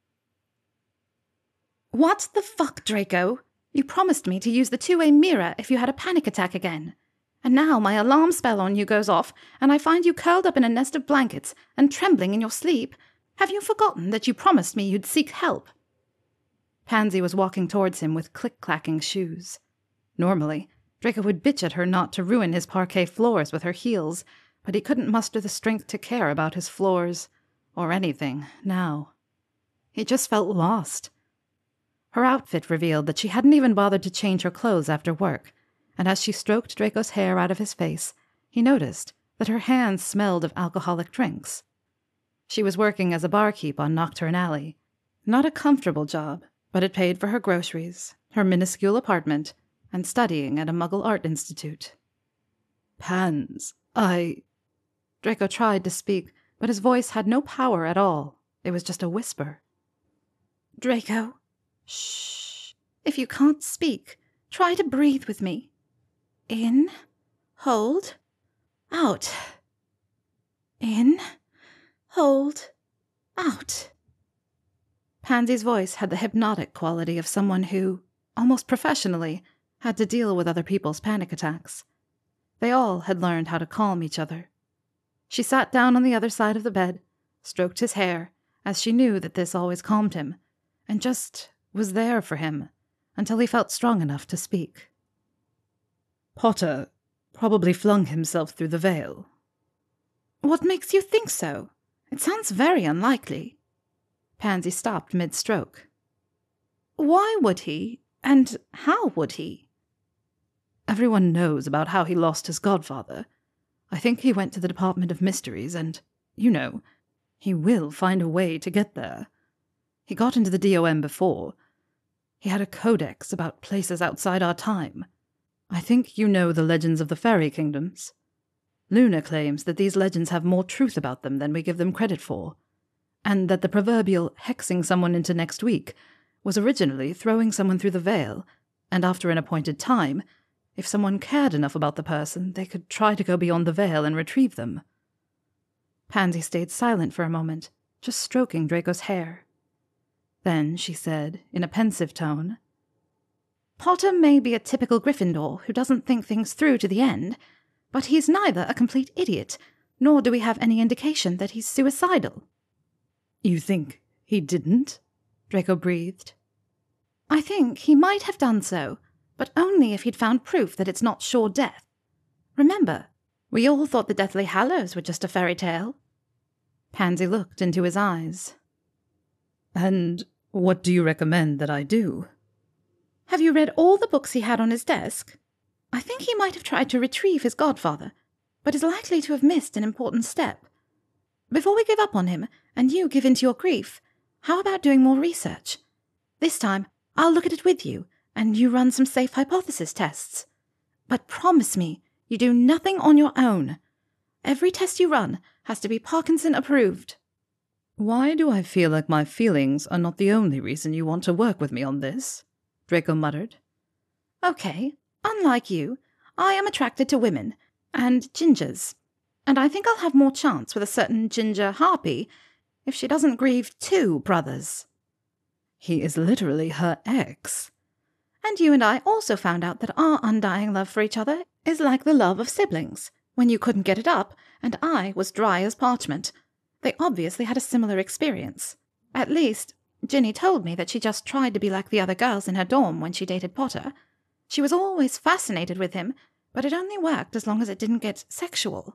Speaker 2: What the fuck, Draco? You promised me to use the two-way mirror if you had a panic attack again. And now my alarm spell on you goes off, and I find you curled up in a nest of blankets and trembling in your sleep. Have you forgotten that you promised me you'd seek help? Pansy was walking towards him with click-clacking shoes. Normally, Draco would bitch at her not to ruin his parquet floors with her heels, but he couldn't muster the strength to care about his floors, or anything, now. He just felt lost. Her outfit revealed that she hadn't even bothered to change her clothes after work, and as she stroked Draco's hair out of his face, he noticed that her hands smelled of alcoholic drinks. She was working as a barkeep on Nocturne Alley. Not a comfortable job, but it paid for her groceries, her minuscule apartment, and studying at a Muggle Art Institute. Pans, Draco tried to speak, but his voice had no power at all. It was just a whisper. Draco, shh. If you can't speak, try to breathe with me. In, hold, out. In, hold, out. Pansy's voice had the hypnotic quality of someone who, almost professionally, had to deal with other people's panic attacks. They all had learned how to calm each other. She sat down on the other side of the bed, stroked his hair, as she knew that this always calmed him, and just was there for him until he felt strong enough to speak. Potter probably flung himself through the veil. What makes you think so? It sounds very unlikely. Pansy stopped mid-stroke. Why would he, and how would he? Everyone knows about how he lost his godfather. I think he went to the Department of Mysteries and, you know,
Speaker 1: He will find a way to get there. He got into the DOM before. He had a codex about places outside our time. I think you know the legends of the fairy kingdoms. Luna claims that these legends have more truth about them than we give them credit for, and that the proverbial hexing someone into next week was originally throwing someone through the veil, and after an appointed time, if someone cared enough about the person, they could try to go beyond the veil and retrieve them. Pansy stayed silent for a moment, just stroking Draco's hair. Then she said, in a pensive tone,
Speaker 2: Potter may be a typical Gryffindor who doesn't think things through to the end, but he's neither a complete idiot, nor do we have any indication that he's suicidal.
Speaker 1: You think he didn't? Draco breathed.
Speaker 2: I think he might have done so, but only if he'd found proof that it's not sure death. Remember, we all thought the Deathly Hallows were just a fairy tale.
Speaker 1: Pansy looked into his eyes. And what do you recommend that I do?
Speaker 2: Have you read all the books he had on his desk? I think he might have tried to retrieve his godfather, but is likely to have missed an important step. Before we give up on him, and you give in to your grief, how about doing more research? This time, I'll look at it with you, and you run some safe hypothesis tests. But promise me, you do nothing on your own. Every test you run has to be Parkinson approved.
Speaker 1: Why do I feel like my feelings are not the only reason you want to work with me on this? Draco muttered.
Speaker 2: Okay, unlike you, I am attracted to women, and gingers, and I think I'll have more chance with a certain ginger harpy if she doesn't grieve 2 brothers.
Speaker 1: He is literally her ex.
Speaker 2: And you and I also found out that our undying love for each other is like the love of siblings, when you couldn't get it up, and I was dry as parchment. They obviously had a similar experience. At least, Ginny told me that she just tried to be like the other girls in her dorm when she dated Potter. She was always fascinated with him, but it only worked as long as it didn't get sexual.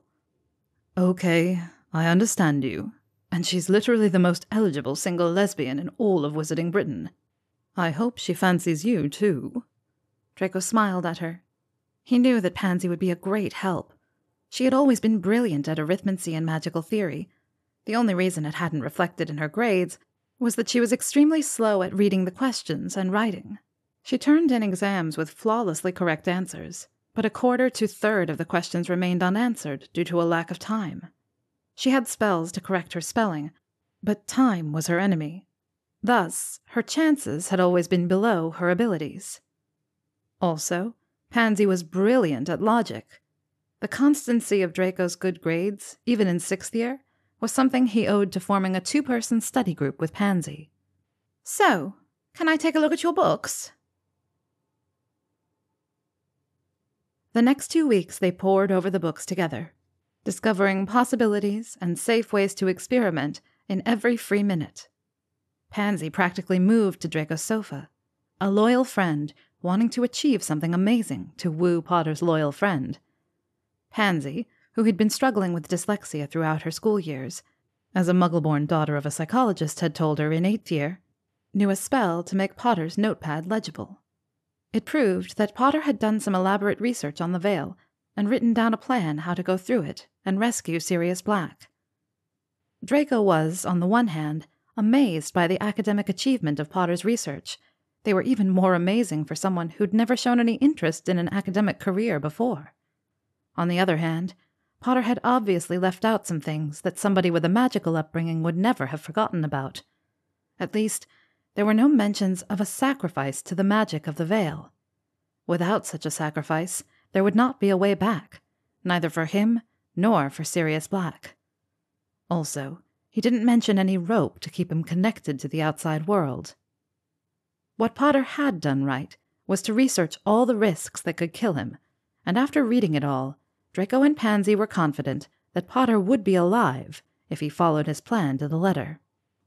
Speaker 1: Okay, I understand you. And she's literally the most eligible single lesbian in all of Wizarding Britain. I hope she fancies you, too.
Speaker 2: Draco smiled at her. He knew that Pansy would be a great help. She had always been brilliant at arithmancy and magical theory. The only reason it hadn't reflected in her grades was that she was extremely slow at reading the questions and writing. She turned in exams with flawlessly correct answers, but 1/4 to 1/3 of the questions remained unanswered due to a lack of time. She had spells to correct her spelling, but time was her enemy. Thus, her chances had always been below her abilities. Also, Pansy was brilliant at logic. The constancy of Draco's good grades, even in 6th year, was something he owed to forming a 2-person study group with Pansy. So, can I take a look at your books? The next 2 weeks they pored over the books together, discovering possibilities and safe ways to experiment in every free minute. Pansy practically moved to Draco's sofa, a loyal friend wanting to achieve something amazing to woo Potter's loyal friend. Pansy, who had been struggling with dyslexia throughout her school years, as a Muggle-born daughter of a psychologist had told her in 8th year, knew a spell to make Potter's notepad legible. It proved that Potter had done some elaborate research on the Veil and written down a plan how to go through it and rescue Sirius Black. Draco was, on the one hand, amazed by the academic achievement of Potter's research. They were even more amazing for someone who'd never shown any interest in an academic career before. On the other hand, Potter had obviously left out some things that somebody with a magical upbringing would never have forgotten about. At least, there were no mentions of a sacrifice to the magic of the Veil. Without such a sacrifice, there would not be a way back, neither for him nor for Sirius Black. Also, he didn't mention any rope to keep him connected to the outside world. What Potter had done right was to research all the risks that could kill him, and after reading it all, Draco and Pansy were confident that Potter would be alive if he followed his plan to the letter.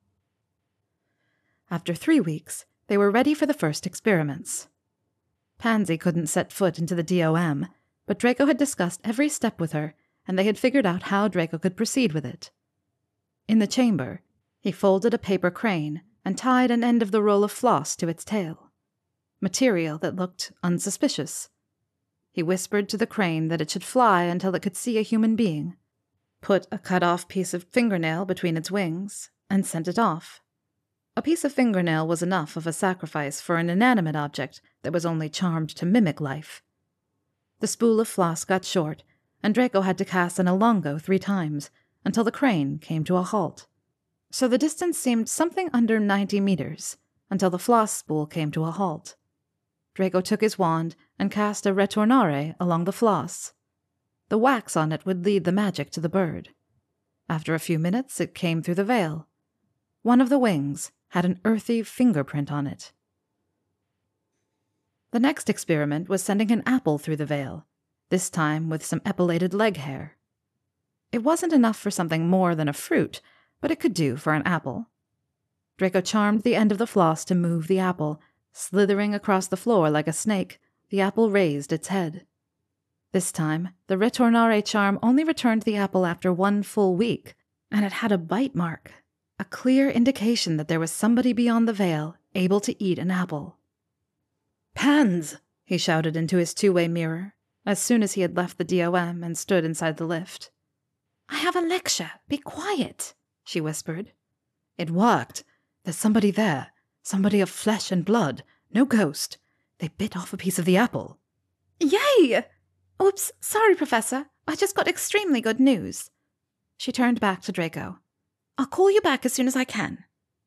Speaker 2: After 3 weeks, they were ready for the first experiments. Pansy couldn't set foot into the DOM, but Draco had discussed every step with her, and they had figured out how Draco could proceed with it. In the chamber, he folded a paper crane and tied an end of the roll of floss to its tail, material that looked unsuspicious. He whispered to the crane that it should fly until it could see a human being, put a cut-off piece of fingernail between its wings, and sent it off. A piece of fingernail was enough of a sacrifice for an inanimate object that was only charmed to mimic life. The spool of floss got short, and Draco had to cast an elongo 3 times, until the crane came to a halt. So the distance seemed something under 90 meters, until the floss spool came to a halt. Draco took his wand and cast a retournare along the floss. The wax on it would lead the magic to the bird. After a few minutes, it came through the veil. One of the wings had an earthy fingerprint on it. The next experiment was sending an apple through the veil, this time with some epilated leg hair. It wasn't enough for something more than a fruit, but it could do for an apple. Draco charmed the end of the floss to move the apple. Slithering across the floor like a snake, the apple raised its head. This time, the retournare charm only returned the apple after 1 full week, and it had a bite mark, a clear indication that there was somebody beyond the veil able to eat an apple. "Pans!" he shouted into his 2-way mirror, as soon as he had left the DOM and stood inside the lift. "I have a lecture. Be quiet," she whispered.
Speaker 1: "It worked. There's somebody there. Somebody of flesh and blood. No ghost. They bit off a piece of the apple."
Speaker 2: "Yay! Oops, sorry, Professor. I just got extremely good news." She turned back to Draco. "I'll call you back as soon as I can."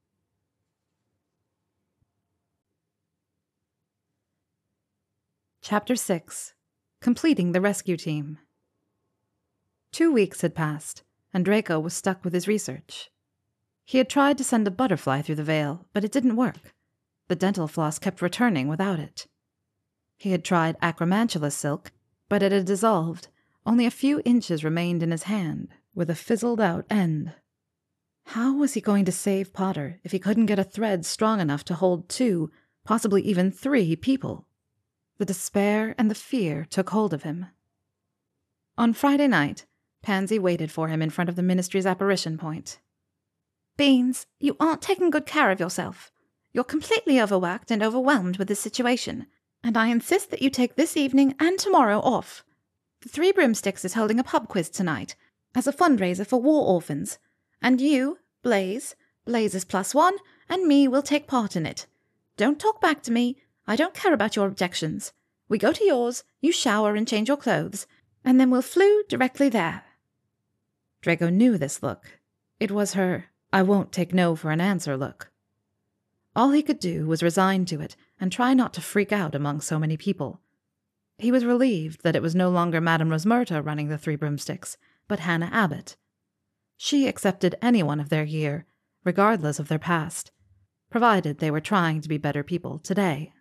Speaker 2: Chapter 6. Completing the Rescue Team. 2 weeks had passed, and Draco was stuck with his research. He had tried to send a butterfly through the veil, but it didn't work. The dental floss kept returning without it. He had tried acromantula silk, but it had dissolved. Only a few inches remained in his hand, with a fizzled-out end. How was he going to save Potter if he couldn't get a thread strong enough to hold 2, possibly even 3 people? The despair and the fear took hold of him. On Friday night, Pansy waited for him in front of the Ministry's apparition point. "Beans, you aren't taking good care of yourself. You're completely overworked and overwhelmed with this situation, and I insist that you take this evening and tomorrow off. The 3 Broomsticks is holding a pub quiz tonight as a fundraiser for war orphans, and you, Blaze, Blaze's +1, and me will take part in it. Don't talk back to me. I don't care about your objections. We go to yours, you shower and change your clothes, and then we'll flew directly there." Draco knew this look. It was her "I won't take no for an answer" look. All he could do was resign to it and try not to freak out among so many people. He was relieved that it was no longer Madame Rosmerta running the 3 Broomsticks, but Hannah Abbott. She accepted anyone of their year, regardless of their past, provided they were trying to be better people today.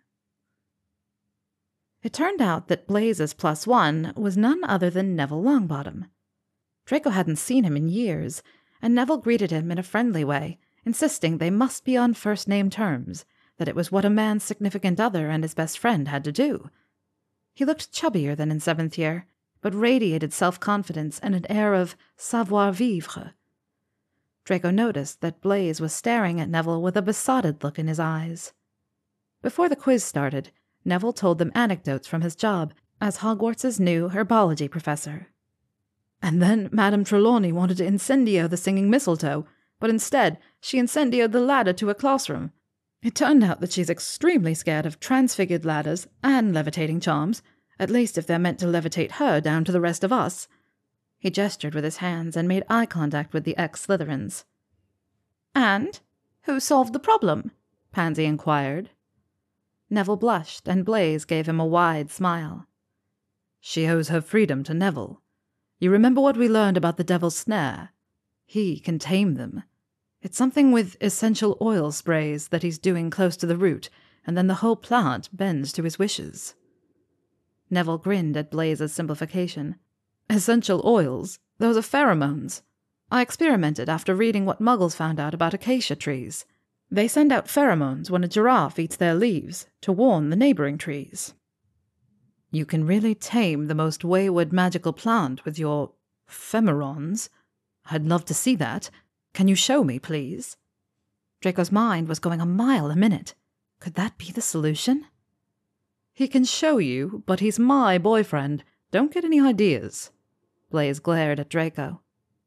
Speaker 2: It turned out that Blaze's +1 was none other than Neville Longbottom. Draco hadn't seen him in years, and Neville greeted him in a friendly way, insisting they must be on first-name terms, that it was what a man's significant other and his best friend had to do. He looked chubbier than in 7th year, but radiated self-confidence and an air of savoir-vivre. Draco noticed that Blaze was staring at Neville with a besotted look in his eyes. Before the quiz started, Neville told them anecdotes from his job as Hogwarts's new herbology professor. "And then Madame Trelawney wanted to incendio the singing mistletoe, but instead she incendioed the ladder to a classroom. It turned out that she's extremely scared of transfigured ladders and levitating charms, at least if they're meant to levitate her down to the rest of us." He gestured with his hands and made eye contact with the ex-Slytherins. "And who solved the problem?" Pansy inquired. Neville blushed, and Blaze gave him a wide smile. "She owes her freedom to Neville. You remember what we learned about the Devil's Snare? He can tame them. It's something with essential oil sprays that he's doing close to the root, and then the whole plant bends to his wishes." Neville grinned at Blaze's simplification. "Essential oils? Those are pheromones. I experimented after reading what Muggles found out about acacia trees. They send out pheromones when a giraffe eats their leaves to warn the neighboring trees." "You can really tame the most wayward magical plant with your phemerons. I'd love to see that. Can you show me, please?" Draco's mind was going a mile a minute. Could that be the solution? "He can show you, but he's my boyfriend. Don't get any ideas." Blaze glared at Draco.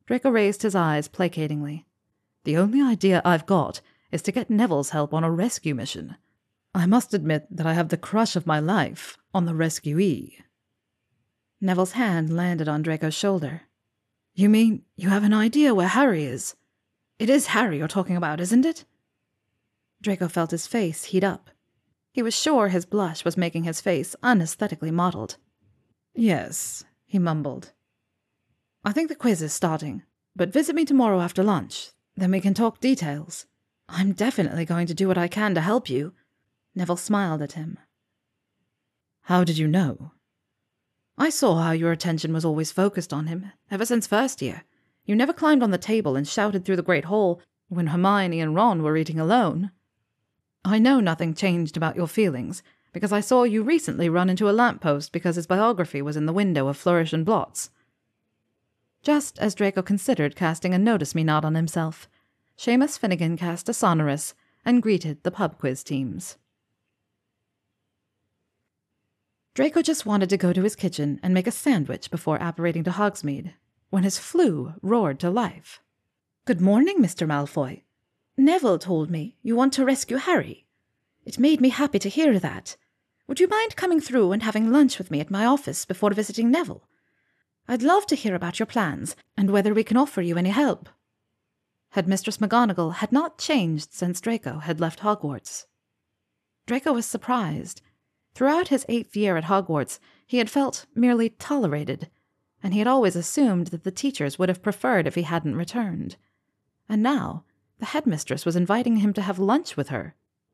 Speaker 1: Draco raised his eyes placatingly. The only idea I've got is to get Neville's help on a rescue mission. I must admit that I have the crush of my life on the rescuee.
Speaker 2: Neville's hand landed on Draco's shoulder.
Speaker 1: You mean you have an idea where Harry is?
Speaker 2: It is Harry you're talking about, isn't it? Draco felt his face heat up. He was sure his blush was making his face unaesthetically mottled.
Speaker 1: Yes, he mumbled. I think the quiz is starting, but visit me tomorrow after lunch. Then we can talk details.
Speaker 2: I'm definitely going to do what I can to help you. Neville smiled at him.
Speaker 1: How did you know? I saw how your attention was always focused on him, ever since first year. You never climbed on the table and shouted through the Great Hall when Hermione and Ron were eating alone. I know nothing changed about your feelings, because I saw you recently run into a lamppost because his biography was in the window of Flourish and Blots. Just as Draco considered casting a notice-me-not on himself, Seamus Finnegan cast a sonorous and greeted the pub quiz teams. Draco just wanted to go to his kitchen and make a sandwich before apparating to Hogsmeade, when his Floo roared to life.
Speaker 2: "Good morning, Mr. Malfoy. Neville told me you want to rescue Harry. It made me happy to hear that. Would you mind coming through and having lunch with me at my office before visiting Neville? I'd love to hear about your plans and whether we can offer you any help."
Speaker 1: Headmistress McGonagall had not changed since Draco had left Hogwarts. Draco was surprised. Throughout his 8th year at Hogwarts, he had felt merely tolerated, and he had always assumed that the teachers would have preferred if he hadn't returned. And now, the headmistress was inviting him to have lunch with her.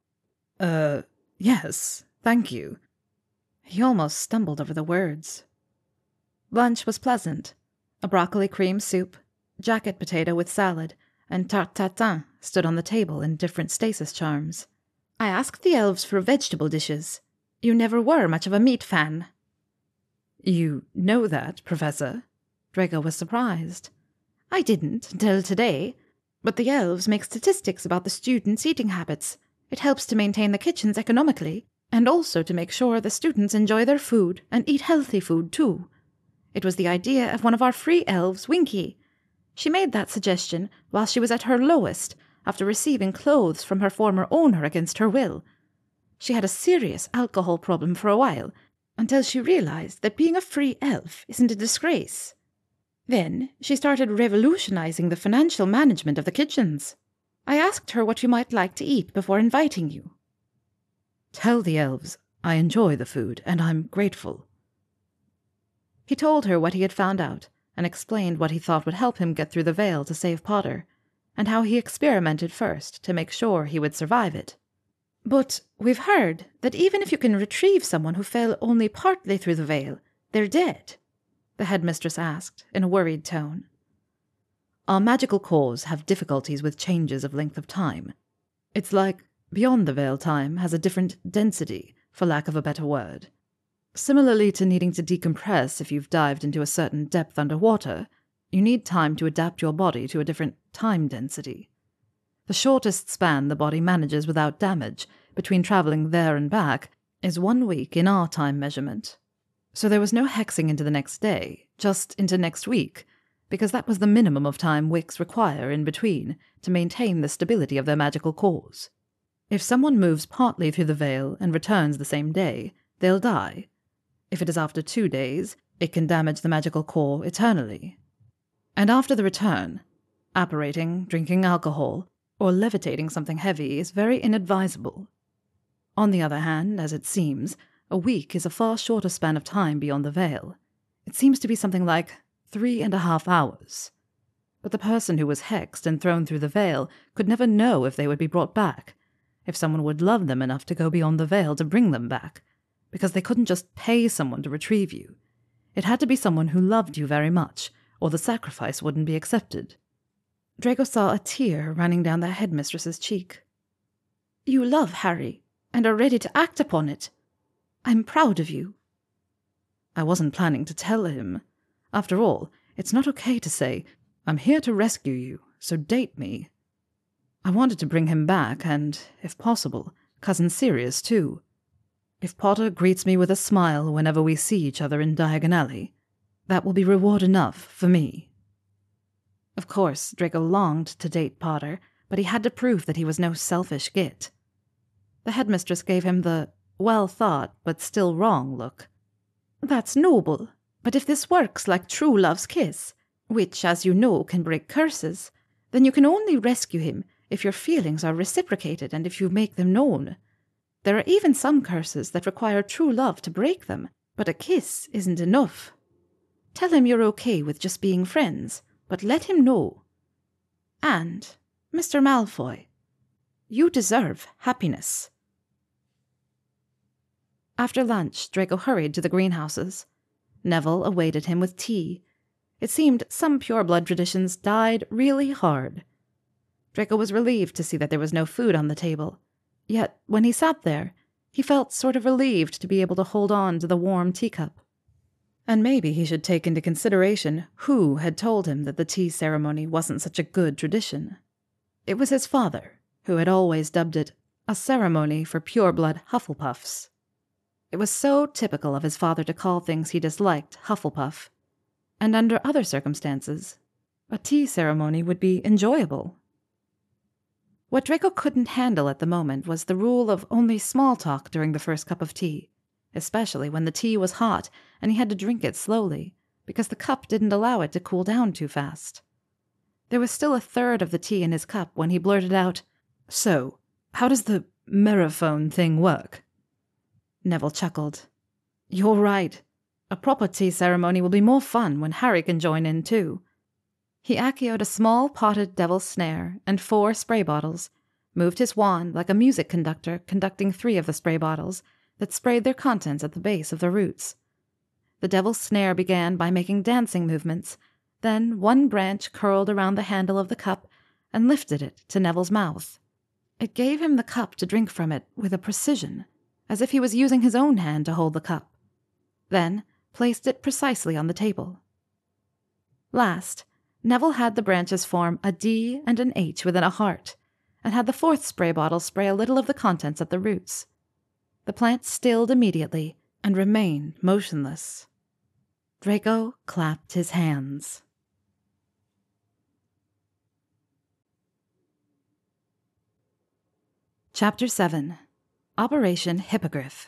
Speaker 1: Yes, thank you." He almost stumbled over the words. Lunch was pleasant. A broccoli cream soup, jacket potato with salad, and tarte tatin stood on the table in different stasis charms.
Speaker 2: "I asked the elves for vegetable dishes. You never were much of a meat fan."
Speaker 1: "You know that, Professor?" Draco was surprised.
Speaker 2: "I didn't until today. But the elves make statistics about the students' eating habits. It helps to maintain the kitchens economically, and also to make sure the students enjoy their food and eat healthy food, too. It was the idea of one of our free elves, Winky. She made that suggestion while she was at her lowest, after receiving clothes from her former owner against her will. She had a serious alcohol problem for a while, until she realized that being a free elf isn't a disgrace. Then she started revolutionizing the financial management of the kitchens. I asked her what you might like to eat before inviting you."
Speaker 1: "Tell the elves I enjoy the food, and I'm grateful." He told her what he had found out, and explained what he thought would help him get through the Veil to save Potter, and how he experimented first to make sure he would survive it.
Speaker 2: "But we've heard that even if you can retrieve someone who fell only partly through the Veil, they're dead," the headmistress asked, in a worried tone.
Speaker 1: "Our magical cores have difficulties with changes of length of time. It's like beyond the Veil time has a different density, for lack of a better word. Similarly to needing to decompress if you've dived into a certain depth underwater, you need time to adapt your body to a different time density. The shortest span the body manages without damage, between traveling there and back, is 1 week in our time measurement. So there was no hexing into the next day, just into next week, because that was the minimum of time Wicks require in between to maintain the stability of their magical cores. If someone moves partly through the Veil and returns the same day, they'll die. If it is after 2 days, it can damage the magical core eternally. And after the return, apparating, drinking alcohol, or levitating something heavy is very inadvisable. On the other hand, as it seems, a week is a far shorter span of time beyond the Veil. It seems to be something like 3.5 hours. But the person who was hexed and thrown through the Veil could never know if they would be brought back, if someone would love them enough to go beyond the Veil to bring them back, because they couldn't just pay someone to retrieve you. It had to be someone who loved you very much, or the sacrifice wouldn't be accepted. Draco saw a tear running down the headmistress's cheek.
Speaker 2: "You love Harry, and are ready to act upon it. I'm proud of you."
Speaker 1: "I wasn't planning to tell him. After all, it's not okay to say, 'I'm here to rescue you, so date me.' I wanted to bring him back, and, if possible, Cousin Sirius too. If Potter greets me with a smile whenever we see each other in Diagon Alley, that will be reward enough for me." Of course, Draco longed to date Potter, but he had to prove that he was no selfish git. The headmistress gave him the well-thought but still wrong look.
Speaker 2: That's noble, but if this works like true love's kiss, which, as you know, can break curses, then you can only rescue him if your feelings are reciprocated and if you make them known. There are even some curses that require true love to break them, but a kiss isn't enough. Tell him you're okay with just being friends, but let him know. And, Mr. Malfoy, you deserve happiness. After lunch, Draco hurried to the greenhouses. Neville awaited him with tea. It seemed some pureblood traditions died really hard. Draco was relieved to see that there was no food on the table. Yet, when he sat there, he felt sort of relieved to be able to hold on to the warm teacup. And maybe he should take into consideration who had told him that the tea ceremony wasn't such a good tradition. It was his father, who had always dubbed it a ceremony for pureblood Hufflepuffs. It was so typical of his father to call things he disliked Hufflepuff. And under other circumstances, a tea ceremony would be enjoyable. What Draco couldn't handle at the moment was the rule of only small talk during the first cup of tea, especially when the tea was hot and he had to drink it slowly, because the cup didn't allow it to cool down too fast. There was still a third of the tea in his cup when he blurted out, "So, how does the merophone thing work?" Neville chuckled. "You're right. A proper tea ceremony will be more fun when Harry can join in too." He acioed a small potted devil's snare and 4 spray bottles, moved his wand like a music conductor conducting 3 of the spray bottles that sprayed their contents at the base of the roots. The devil's snare began by making dancing movements, then one branch curled around the handle of the cup and lifted it to Neville's mouth. It gave him the cup to drink from it with a precision, as if he was using his own hand to hold the cup, then placed it precisely on the table. Last, Neville had the branches form a D and an H within a heart, and had the 4th spray bottle spray a little of the contents at the roots. The plant stilled immediately and remained motionless. Draco clapped his hands. Chapter 7. Operation Hippogriff.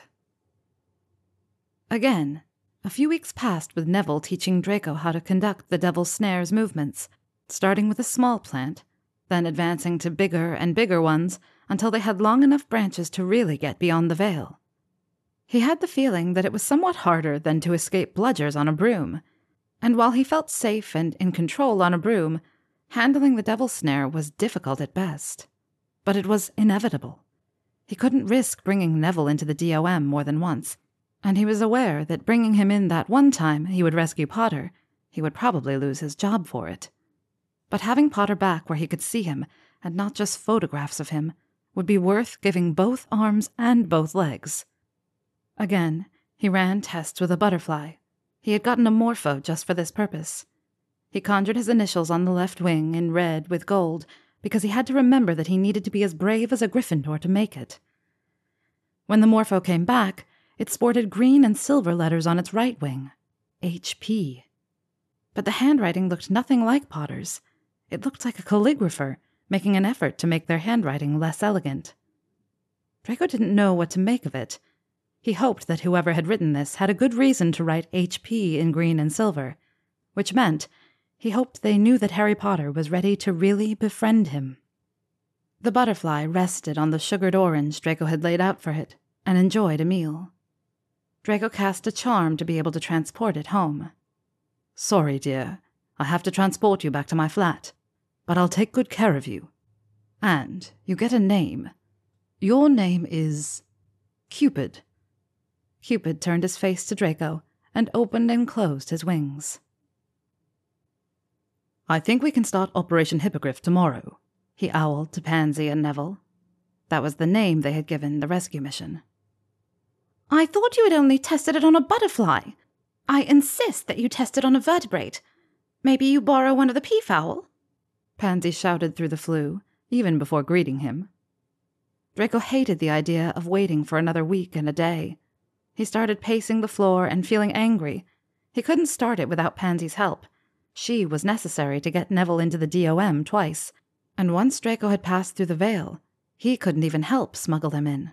Speaker 2: Again, a few weeks passed with Neville teaching Draco how to conduct the devil's snare's movements, starting with a small plant, then advancing to bigger and bigger ones until they had long enough branches to really get beyond the veil. He had the feeling that it was somewhat harder than to escape bludgers on a broom, and while he felt safe and in control on a broom, handling the devil's snare was difficult at best. But it was inevitable. He couldn't risk bringing Neville into the DOM more than once, and he was aware that bringing him in that one time he would rescue Potter, he would probably lose his job for it. But having Potter back where he could see him, and not just photographs of him, would be worth giving both arms and both legs. Again, he ran tests with a butterfly. He had gotten a morpho just for this purpose. He conjured his initials on the left wing in red with gold, because he had to remember that he needed to be as brave as a Gryffindor to make it. When the morpho came back, it sported green and silver letters on its right wing. HP. But the handwriting looked nothing like Potter's. It looked like a calligrapher, making an effort to make their handwriting less elegant. Draco didn't know what to make of it. He hoped that whoever had written this had a good reason to write HP in green and silver, which meant he hoped they knew that Harry Potter was ready to really befriend him. The butterfly rested on the sugared orange Draco had laid out for it, and enjoyed a meal. Draco cast a charm to be able to transport it home. "Sorry, dear, I have to transport you back to my flat, but I'll take good care of you. And you get a name. Your name is Cupid." Cupid turned his face to Draco and opened and closed his wings. "I think we can start Operation Hippogriff tomorrow," he owled to Pansy and Neville. That was the name they had given the rescue mission. "I thought you had only tested it on a butterfly. I insist that you test it on a vertebrate. Maybe you borrow one of the peafowl?"
Speaker 1: Pansy shouted through the flue, even before greeting him. Draco hated the idea of waiting for another week and a day. He started pacing the floor and feeling angry. He couldn't start it without Pansy's help. She was necessary to get Neville into the DOM twice, and once Draco had passed through the veil, he couldn't even help smuggle them in.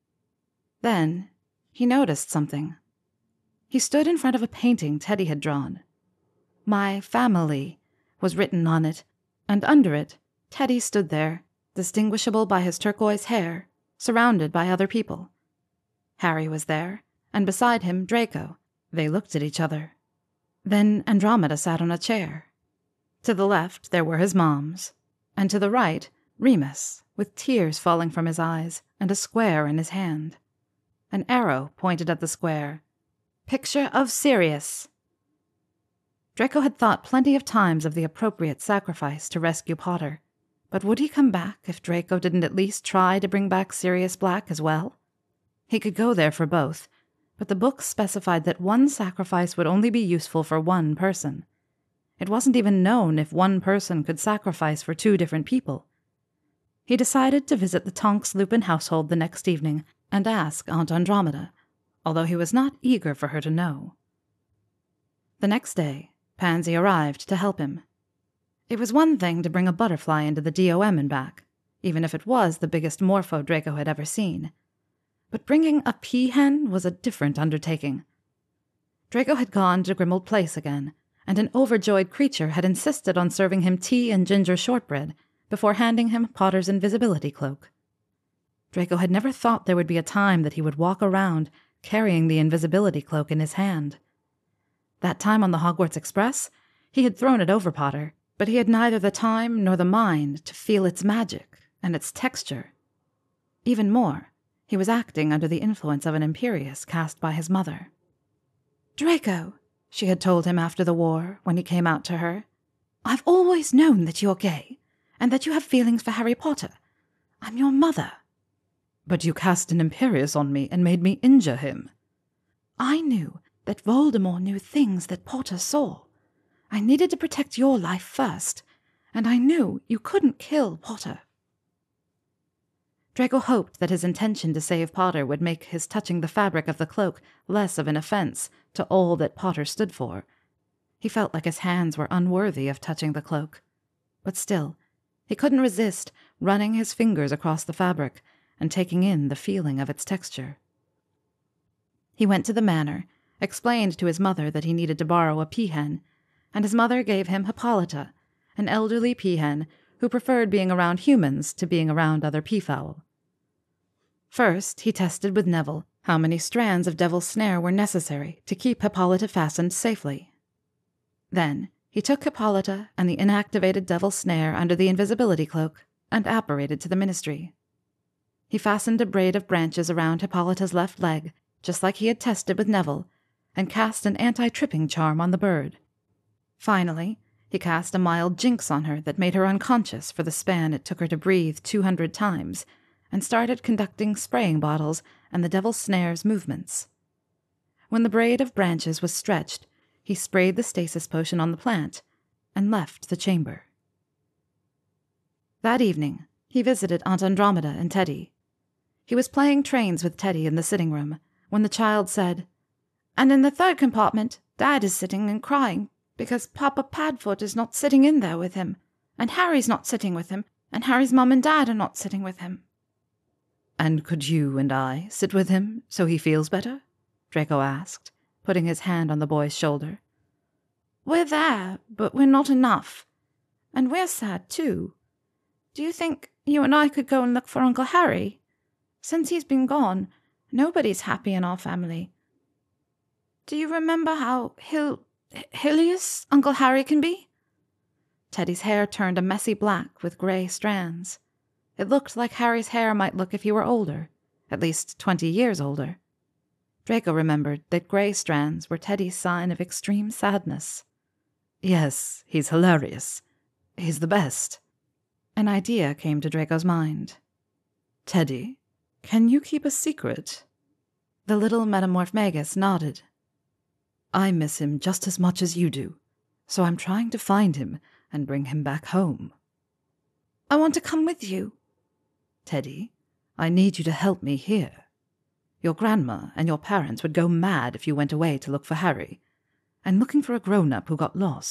Speaker 1: Then he noticed something. He stood in front of a painting Teddy had drawn. "My family" was written on it, and under it, Teddy stood there, distinguishable by his turquoise hair, surrounded by other people. Harry was there, and beside him Draco. They looked at each other. Then Andromeda sat on a chair. To the left there were his moms, and to the right Remus, with tears falling from his eyes and a square in his hand. An arrow pointed at the square. "Picture of Sirius." Draco had thought plenty of times of the appropriate sacrifice to rescue Potter, but would he come back if Draco didn't at least try to bring back Sirius Black as well? He could go there for both, but the books specified that one sacrifice would only be useful for one person. It wasn't even known if one person could sacrifice for 2 different people. He decided to visit the Tonks Lupin household the next evening and ask Aunt Andromeda, although he was not eager for her to know. The next day, Pansy arrived to help him. It was one thing to bring a butterfly into the DOM and back, even if it was the biggest morpho Draco had ever seen. But bringing a peahen was a different undertaking. Draco had gone to Grimmauld Place again, and an overjoyed creature had insisted on serving him tea and ginger shortbread before handing him Potter's invisibility cloak. Draco had never thought there would be a time that he would walk around carrying the invisibility cloak in his hand. That time on the Hogwarts Express, he had thrown it over Potter, but he had neither the time nor the mind to feel its magic and its texture. Even more, he was acting under the influence of an Imperius cast by his mother. "Draco," she had told him after the war when he came out to her, "I've always known that you're gay, and that you have feelings for Harry Potter. I'm your mother." "But you cast an Imperius on me and made me injure him."
Speaker 2: "I knew that Voldemort knew things that Potter saw. I needed to protect your life first, and I knew you couldn't kill Potter." Draco hoped that his intention to save Potter would make his touching the fabric of the cloak less of an offense to all that Potter stood for. He felt like his hands were unworthy of touching the cloak. But still, he couldn't resist running his fingers across the fabric and taking in the feeling of its texture. He went to the manor, explained to his mother that he needed to borrow a peahen, and his mother gave him Hippolyta, an elderly peahen who preferred being around humans to being around other peafowl. First, he tested with Neville how many strands of Devil's Snare were necessary to keep Hippolyta fastened safely. Then, he took Hippolyta and the inactivated Devil's Snare under the invisibility cloak and apparated to the Ministry. He fastened a braid of branches around Hippolyta's left leg, just like he had tested with Neville, and cast an anti-tripping charm on the bird. Finally, he cast a mild jinx on her that made her unconscious for the span it took her to breathe 200 times, and started conducting spraying bottles and the Devil's Snare's movements. When the braid of branches was stretched, he sprayed the stasis potion on the plant and left the chamber. That evening, he visited Aunt Andromeda and Teddy. He was playing trains with Teddy in the sitting room when the child said, "And in the 3rd compartment, Dad is sitting and crying because Papa Padfoot is not sitting in there with him, and Harry's not sitting with him, and Harry's mum and dad are not sitting with him."
Speaker 1: "And could you and I sit with him so he feels better?" Draco asked, putting his hand on the boy's shoulder.
Speaker 2: "We're there, but we're not enough. And we're sad, too. Do you think you and I could go and look for Uncle Harry? Since he's been gone, nobody's happy in our family. Do you remember how hideous Uncle Harry can be?" Teddy's hair turned a messy black with gray strands. It looked like Harry's hair might look if he were older, at least 20 years older. Draco remembered that gray strands were Teddy's sign of extreme sadness.
Speaker 1: "Yes, he's hilarious. He's the best."
Speaker 2: An idea came to Draco's mind.
Speaker 1: "Teddy, can you keep a secret?"
Speaker 2: The little metamorph magus nodded.
Speaker 1: "I miss him just as much as you do, so I'm trying to find him and bring him back home."
Speaker 2: "I want to come with you."
Speaker 1: "Teddy, I need you to help me here. Your grandma and your parents would go mad if you went away to look for Harry, and looking for a grown-up who got lost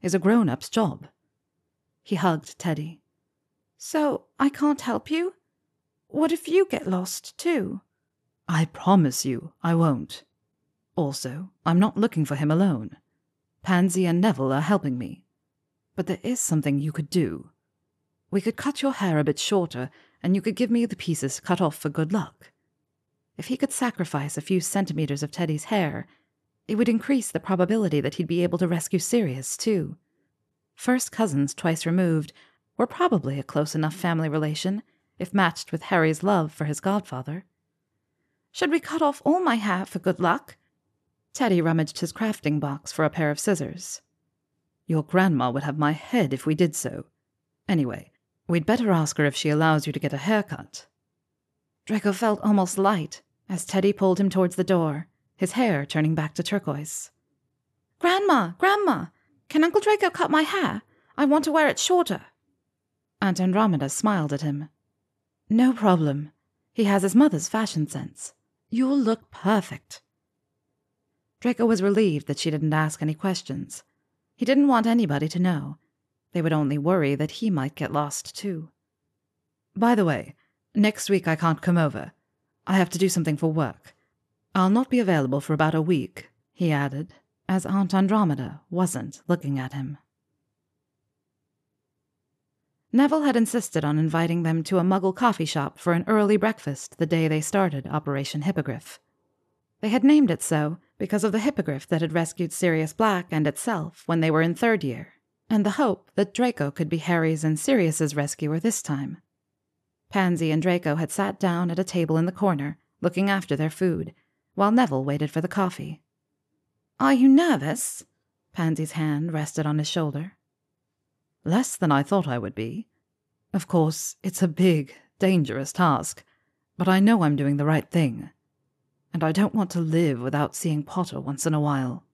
Speaker 1: is a grown-up's job. He hugged Teddy.
Speaker 2: So I can't help you? What if you get lost too?
Speaker 1: I promise you I won't. Also, I'm not looking for him alone. Pansy and Neville are helping me. But there is something you could do. We could cut your hair a bit shorter, and you could give me the pieces cut off for good luck. If he could sacrifice a few centimeters of Teddy's hair, it would increase the probability that he'd be able to rescue Sirius, too. First cousins twice removed were probably a close enough family relation, if matched with Harry's love for his godfather.
Speaker 2: Should we cut off all my hair for good luck?
Speaker 1: Teddy rummaged his crafting box for a pair of scissors. Your grandma would have my head if we did so. Anyway, we'd better ask her if she allows you to get a haircut.
Speaker 2: Draco felt almost light as Teddy pulled him towards the door, his hair turning back to turquoise. Grandma! Can Uncle Draco cut my hair? I want to wear it shorter.
Speaker 1: Aunt Andromeda smiled at him. No problem. He has his mother's fashion sense. You'll look perfect. Draco was relieved that she didn't ask any questions. He didn't want anybody to know. They would only worry that he might get lost too. By the way, next week I can't come over. I have to do something for work. I'll not be available for about a week, he added, as Aunt Andromeda wasn't looking at him. Neville had insisted on inviting them to a Muggle coffee shop for an early breakfast the day they started Operation Hippogriff. They had named it so because of the hippogriff that had rescued Sirius Black and itself when they were in 3rd year, and the hope that Draco could be Harry's and Sirius's rescuer this time. Pansy and Draco had sat down at a table in the corner, looking after their food, while Neville waited for the coffee.
Speaker 2: Are you nervous?
Speaker 1: Pansy's hand rested on his shoulder. Less than I thought I would be. Of course, it's a big, dangerous task, but I know I'm doing the right thing. And I don't want to live without seeing Potter once in a while.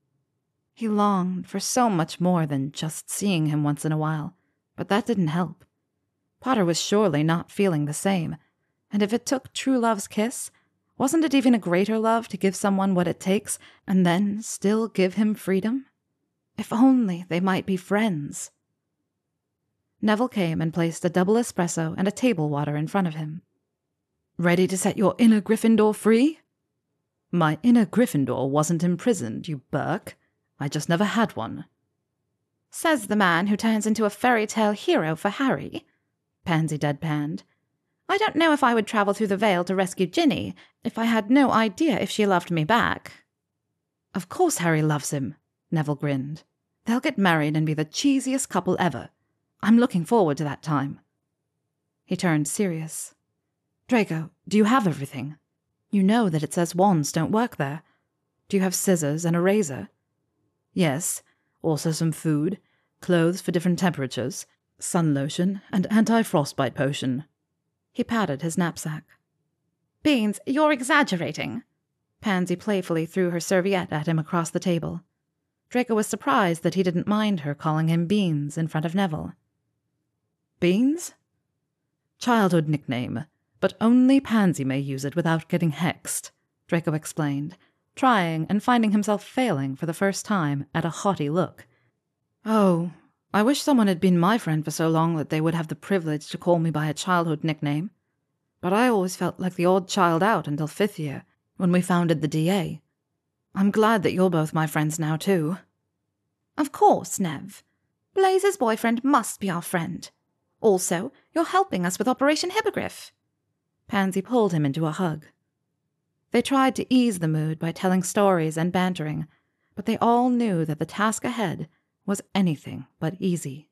Speaker 1: He longed for so much more than just seeing him once in a while, but that didn't help. Potter was surely not feeling the same, and if it took true love's kiss, wasn't it even a greater love to give someone what it takes and then still give him freedom? If only they might be friends. Neville came and placed a double espresso and a table water in front of him. Ready to set your inner Gryffindor free? My inner Gryffindor wasn't imprisoned, you Burke. I just never had one.
Speaker 2: Says the man who turns into a fairy tale hero for Harry, Pansy deadpanned. I don't know if I would travel through the Vale to rescue Ginny if I had no idea if she loved me back.
Speaker 1: Of course Harry loves him, Neville grinned. They'll get married and be the cheesiest couple ever. I'm looking forward to that time. He turned serious. Draco, do you have everything? You know that it says wands don't work there. Do you have scissors and a razor? Yes, also some food, clothes for different temperatures, sun lotion, and anti-frostbite potion. He patted his knapsack.
Speaker 2: Beans, you're exaggerating. Pansy playfully threw her serviette at him across the table.
Speaker 1: Draco was surprised that he didn't mind her calling him Beans in front of Neville. Beans? Childhood nickname, but only Pansy may use it without getting hexed, Draco explained, trying and finding himself failing for the first time at a haughty look. Oh, I wish someone had been my friend for so long that they would have the privilege to call me by a childhood nickname. But I always felt like the odd child out until 5th year, when we founded the DA. I'm glad that you're both my friends now, too.
Speaker 2: Of course, Nev. Blaze's boyfriend must be our friend. Also, you're helping us with Operation Hippogriff.
Speaker 1: Pansy pulled him into a hug. They tried to ease the mood by telling stories and bantering, but they all knew that the task ahead was anything but easy.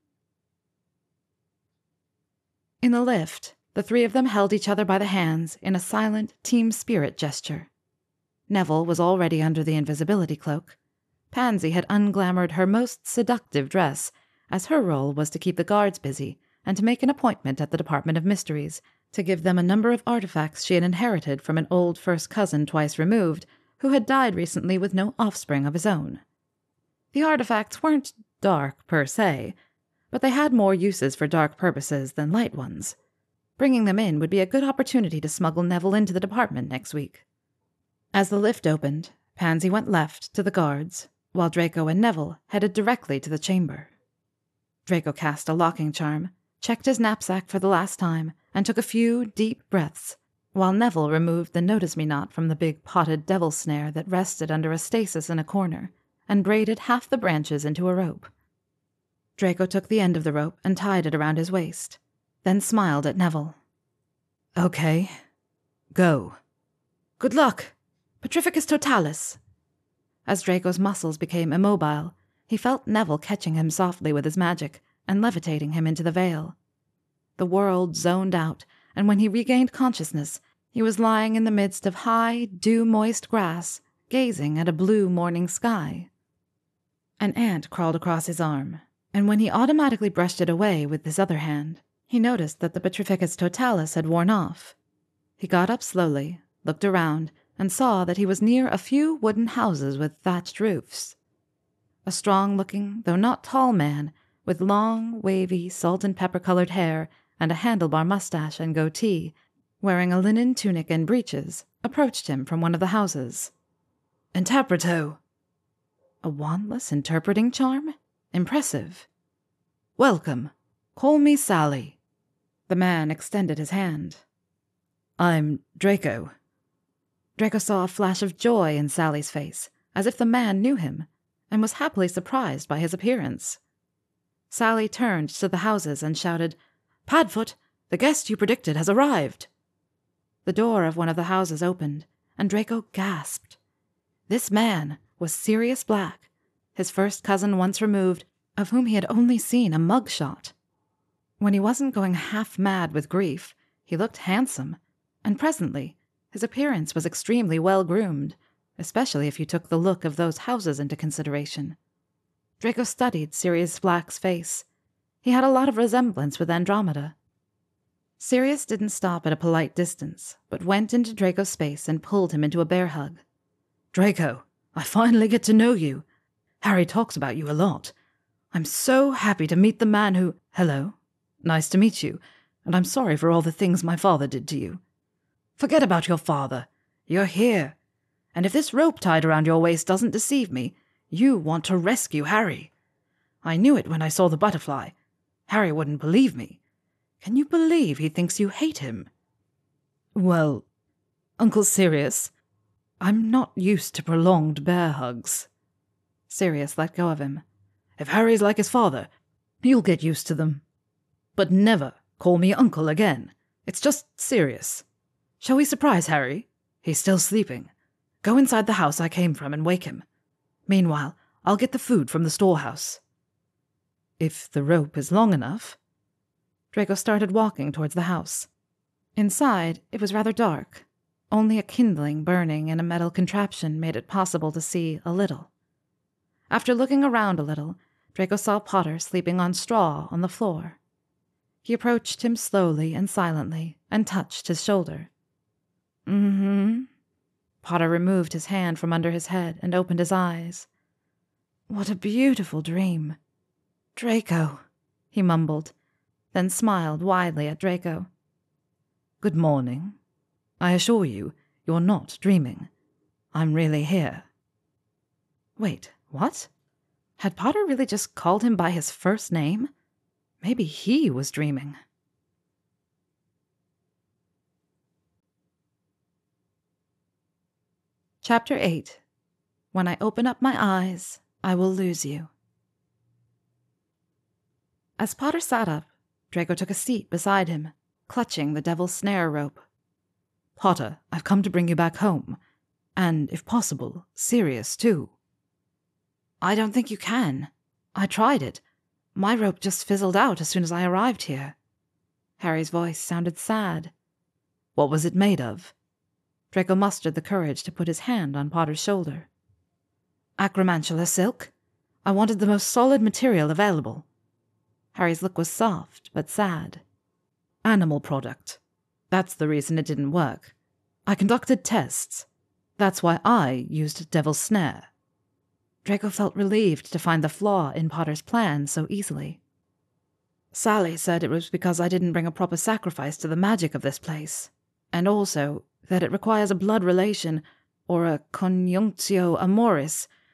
Speaker 1: In the lift, the three of them held each other by the hands in a silent team spirit gesture. Neville was already under the invisibility cloak. Pansy had unglamoured her most seductive dress, as her role was to keep the guards busy and to make an appointment at the Department of Mysteries to give them a number of artifacts she had inherited from an old first cousin twice removed who had died recently with no offspring of his own. The artifacts weren't dark per se, but they had more uses for dark purposes than light ones. Bringing them in would be a good opportunity to smuggle Neville into the department next week. As the lift opened, Pansy went left to the guards,
Speaker 2: while Draco and Neville headed directly to the chamber. Draco cast a locking charm, checked his knapsack for the last time, and took a few deep breaths, while Neville removed the notice-me-not from the big potted devil snare that rested under a stasis in a corner, and braided half the branches into a rope. Draco took the end of the rope and tied it around his waist, then smiled at Neville.
Speaker 1: Okay. Go.
Speaker 2: Good luck. Petrificus totalis. As Draco's muscles became immobile, he felt Neville catching him softly with his magic and levitating him into the veil. The world zoned out, and when he regained consciousness, he was lying in the midst of high, dew-moist grass, gazing at a blue morning sky. An ant crawled across his arm, and when he automatically brushed it away with his other hand, he noticed that the Petrificus totalis had worn off. He got up slowly, looked around, and saw that he was near a few wooden houses with thatched roofs. A strong-looking, though not tall man, with long, wavy, salt-and-pepper-colored hair and a handlebar mustache and goatee, wearing a linen tunic and breeches, approached him from one of the houses.
Speaker 1: Interpreto!
Speaker 2: A wandless interpreting charm? Impressive.
Speaker 1: Welcome. Call me Sally.
Speaker 2: The man extended his hand.
Speaker 1: I'm Draco.
Speaker 2: Draco saw a flash of joy in Sally's face, as if the man knew him, and was happily surprised by his appearance. Sally turned to the houses and shouted, "Padfoot, the guest you predicted has arrived." The door of one of the houses opened, and Draco gasped. This man was Sirius Black, his first cousin once removed, of whom he had only seen a mug-shot. When he wasn't going half mad with grief, he looked handsome, and presently his appearance was extremely well-groomed, especially if you took the look of those houses into consideration. Draco studied Sirius Black's face. He had a lot of resemblance with Andromeda. Sirius didn't stop at a polite distance, but went into Draco's space and pulled him into a bear hug.
Speaker 1: Draco, I finally get to know you. Harry talks about you a lot. I'm so happy to meet the man who— Hello. Nice to meet you, and I'm sorry for all the things my father did to you. Forget about your father. You're here. And if this rope tied around your waist doesn't deceive me, you want to rescue Harry. I knew it when I saw the butterfly. Harry wouldn't believe me. Can you believe he thinks you hate him? Well, Uncle Sirius, I'm not used to prolonged bear hugs.
Speaker 2: Sirius let go of him.
Speaker 1: If Harry's like his father, you'll get used to them. But never call me uncle again. It's just Sirius. Shall we surprise Harry? He's still sleeping. Go inside the house I came from and wake him. Meanwhile, I'll get the food from the storehouse. If the rope is long enough.
Speaker 2: Draco started walking towards the house. Inside, it was rather dark. Only a kindling burning in a metal contraption made it possible to see a little. After looking around a little, Draco saw Potter sleeping on straw on the floor. He approached him slowly and silently and touched his shoulder.
Speaker 1: Mm-hmm.
Speaker 2: Potter removed his hand from under his head and opened his eyes.
Speaker 1: What a beautiful dream. Draco, he mumbled, then smiled widely at Draco. Good morning. I assure you, you're not dreaming. I'm really here.
Speaker 2: Wait, what? Had Potter really just called him by his first name? Maybe he was dreaming. Chapter 8. When I open up my eyes, I will lose you. As Potter sat up, Draco took a seat beside him, clutching the devil's snare rope.
Speaker 1: Potter, I've come to bring you back home. And, if possible, Sirius, too.
Speaker 2: I don't think you can. I tried it. My rope just fizzled out as soon as I arrived here. Harry's voice sounded sad.
Speaker 1: What was it made of?
Speaker 2: Draco mustered the courage to put his hand on Potter's shoulder. Acromantula silk. I wanted the most solid material available. Harry's look was soft but sad.
Speaker 1: Animal product. That's the reason it didn't work. I conducted tests. That's why I used Devil's Snare.
Speaker 2: Draco felt relieved to find the flaw in Potter's plan so easily. Sally said it was because I didn't bring a proper sacrifice to the magic of this place, and also that it requires a blood relation, or a conjunctio amoris,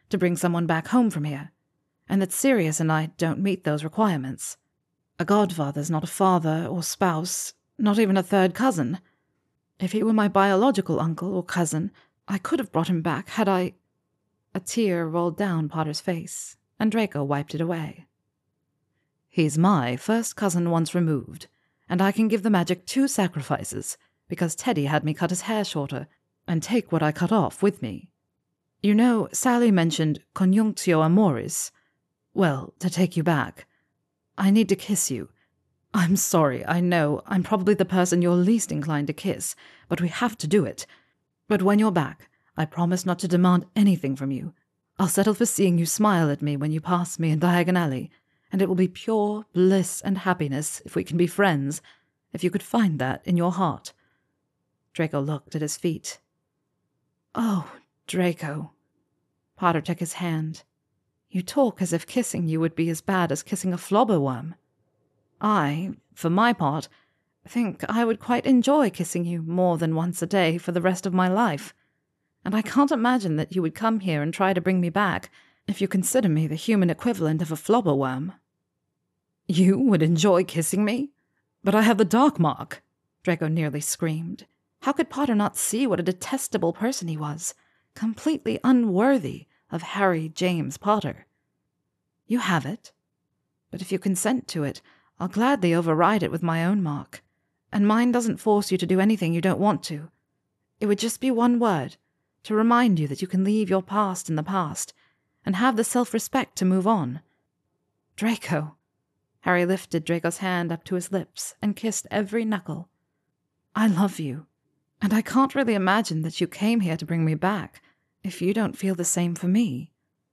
Speaker 1: to bring someone back home from here, and that Sirius and I don't meet those requirements. A godfather's not a father or spouse, not even a third cousin. If he were my biological uncle or cousin, I could have brought him back had I—" A tear rolled down Potter's face, and Draco wiped it away. "He's my first cousin once removed, and I can give the magic 2 sacrifices, because Teddy had me cut his hair shorter and take what I cut off with me. You know, Sally mentioned conjunctio amoris. Well, to take you back, I need to kiss you. I'm sorry, I know, I'm probably the person you're least inclined to kiss, but we have to do it. But when you're back, I promise not to demand anything from you. I'll settle for seeing you smile at me when you pass me in Diagon Alley, and it will be pure bliss and happiness if we can be friends, if you could find that in your heart." Draco looked at his feet. "Oh, Draco." Potter took his hand. "You talk as if kissing you would be as bad as kissing a flobberworm. I, for my part, think I would quite enjoy kissing you more than once a day for the rest of my life, and I can't imagine that you would come here and try to bring me back if you consider me the human equivalent of a flobberworm." "You would enjoy kissing me? But I have the dark mark," Draco nearly screamed. How could Potter not see what a detestable person he was, completely unworthy of Harry James Potter? "You have it. But if you consent to it, I'll gladly override it with my own mark. And mine doesn't force you to do anything you don't want to. It would just be one word, to remind you that you can leave your past in the past, and have the self-respect to move on. Draco." Harry lifted Draco's hand up to his lips and kissed every knuckle. "I love you, and I can't really imagine that you came here to bring me back, if you don't feel the same for me."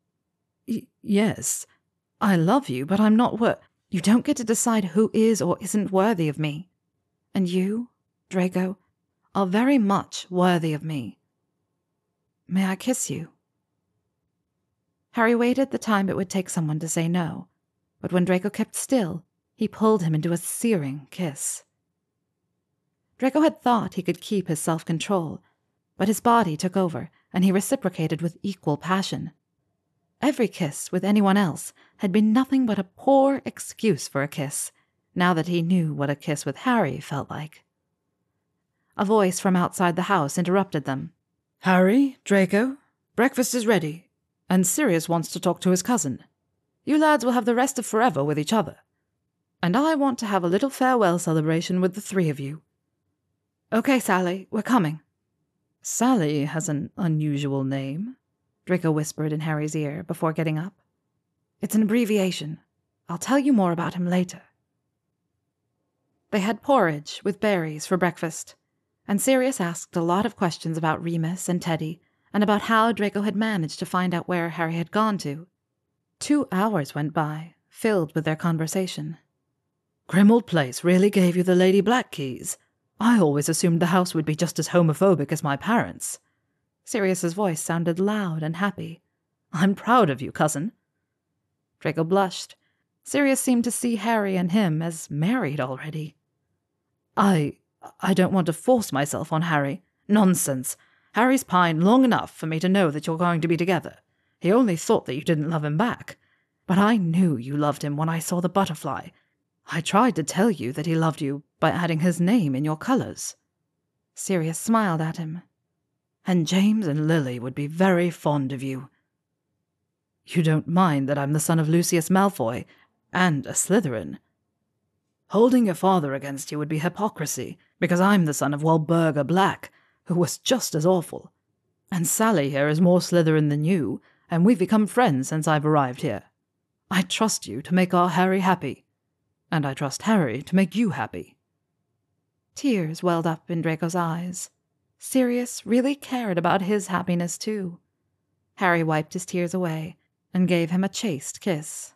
Speaker 1: Yes, I love you, but I'm not You don't get to decide who is or isn't worthy of me. And you, Draco, are very much worthy of me. May I kiss you?" Harry waited the time it would take someone to say no, but when Draco kept still, he pulled him into a searing kiss. Draco had thought he could keep his self-control, but his body took over, and he reciprocated with equal passion. Every kiss with anyone else had been nothing but a poor excuse for a kiss, now that he knew what a kiss with Harry felt like. A voice from outside the house interrupted them. "Harry, Draco, breakfast is ready, and Sirius wants to talk to his cousin. You lads will have the rest of forever with each other. And I want to have a little farewell celebration with the 3 of you. Okay, Sally, we're coming." "Sally has an unusual name," Draco whispered in Harry's ear before getting up. "It's an abbreviation. I'll tell you more about him later." They had porridge with berries for breakfast, and Sirius asked a lot of questions about Remus and Teddy, and about how Draco had managed to find out where Harry had gone to. 2 hours went by, filled with their conversation. "Grimmauld Place really gave you the Lady Black keys? I always assumed the house would be just as homophobic as my parents." Sirius's voice sounded loud and happy. "I'm proud of you, cousin." Draco blushed. Sirius seemed to see Harry and him as married already. I don't want to force myself on Harry. Nonsense. Harry's pined long enough for me to know that you're going to be together. He only thought that you didn't love him back. But I knew you loved him when I saw the butterfly. I tried to tell you that he loved you by adding his name in your colors." Sirius smiled at him. "And James and Lily would be very fond of you. You don't mind that I'm the son of Lucius Malfoy, and a Slytherin? Holding your father against you would be hypocrisy, because I'm the son of Walburga Black, who was just as awful. And Sally here is more Slytherin than you, and we've become friends since I've arrived here. I trust you to make our Harry happy, and I trust Harry to make you happy." Tears welled up in Draco's eyes. Sirius really cared about his happiness too. Harry wiped his tears away and gave him a chaste kiss.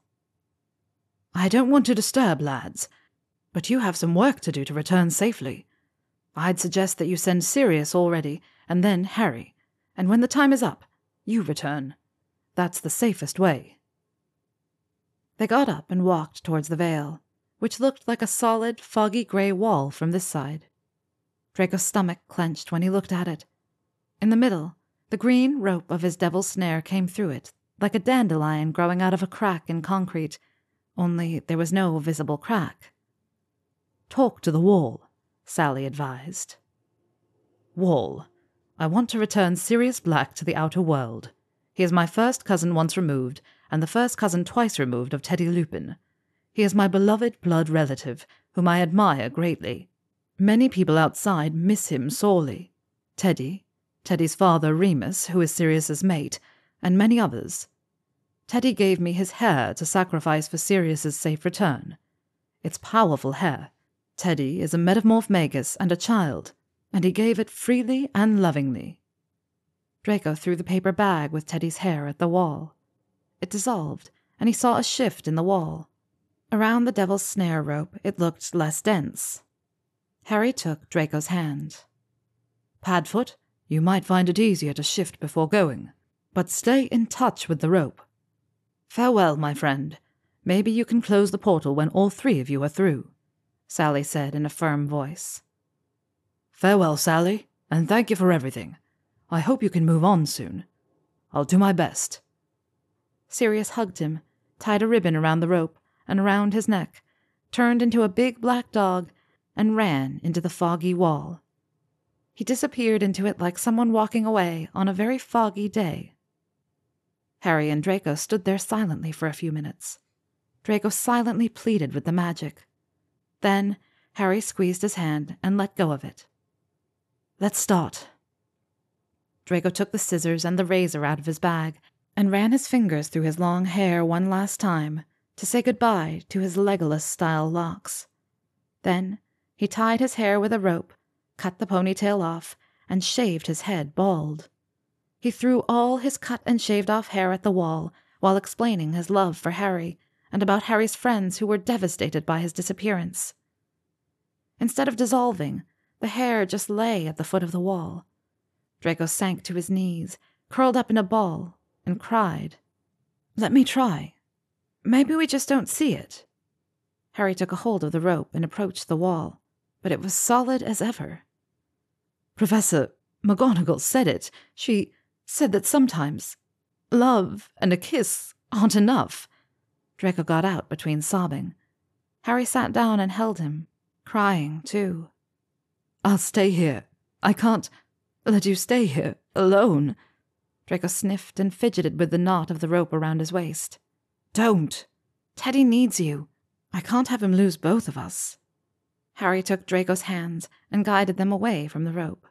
Speaker 1: "I don't want to disturb, lads, but you have some work to do to return safely. I'd suggest that you send Sirius already, and then Harry, and when the time is up, you return. That's the safest way." They got up and walked towards the Vale, which looked like a solid, foggy grey wall from this side. Draco's stomach clenched when he looked at it. In the middle, the green rope of his devil's snare came through it, like a dandelion growing out of a crack in concrete, only there was no visible crack. "Talk to the wall," Sally advised. "Wall, I want to return Sirius Black to the outer world. He is my first cousin once removed, and the first cousin twice removed of Teddy Lupin. He is my beloved blood relative, whom I admire greatly. Many people outside miss him sorely. Teddy's father Remus, who is Sirius's mate, and many others. Teddy gave me his hair to sacrifice for Sirius's safe return. It's powerful hair. Teddy is a metamorph magus and a child, and he gave it freely and lovingly." Draco threw the paper bag with Teddy's hair at the wall. It dissolved, and he saw a shift in the wall. Around the devil's snare rope it looked less dense. Harry took Draco's hand. "Padfoot, you might find it easier to shift before going, but stay in touch with the rope. Farewell, my friend. Maybe you can close the portal when all three of you are through," Sally said in a firm voice. "Farewell, Sally, and thank you for everything. I hope you can move on soon. I'll do my best." Sirius hugged him, tied a ribbon around the rope and around his neck, turned into a big black dog, and ran into the foggy wall. He disappeared into it like someone walking away on a very foggy day. Harry and Draco stood there silently for a few minutes. Draco silently pleaded with the magic. Then Harry squeezed his hand and let go of it. "Let's start." Draco took the scissors and the razor out of his bag and ran his fingers through his long hair one last time to say goodbye to his Legolas-style locks. Then he tied his hair with a rope, cut the ponytail off, and shaved his head bald. He threw all his cut and shaved-off hair at the wall while explaining his love for Harry and about Harry's friends who were devastated by his disappearance. Instead of dissolving, the hair just lay at the foot of the wall. Draco sank to his knees, curled up in a ball, and cried. "Let me try. Maybe we just don't see it." Harry took a hold of the rope and approached the wall, but it was solid as ever. "Professor McGonagall said it. She said that sometimes love and a kiss aren't enough." Draco got out between sobbing. Harry sat down and held him, crying too. "I'll stay here. I can't let you stay here alone." Draco sniffed and fidgeted with the knot of the rope around his waist. "Don't. Teddy needs you. I can't have him lose both of us." Harry took Draco's hands and guided them away from the rope.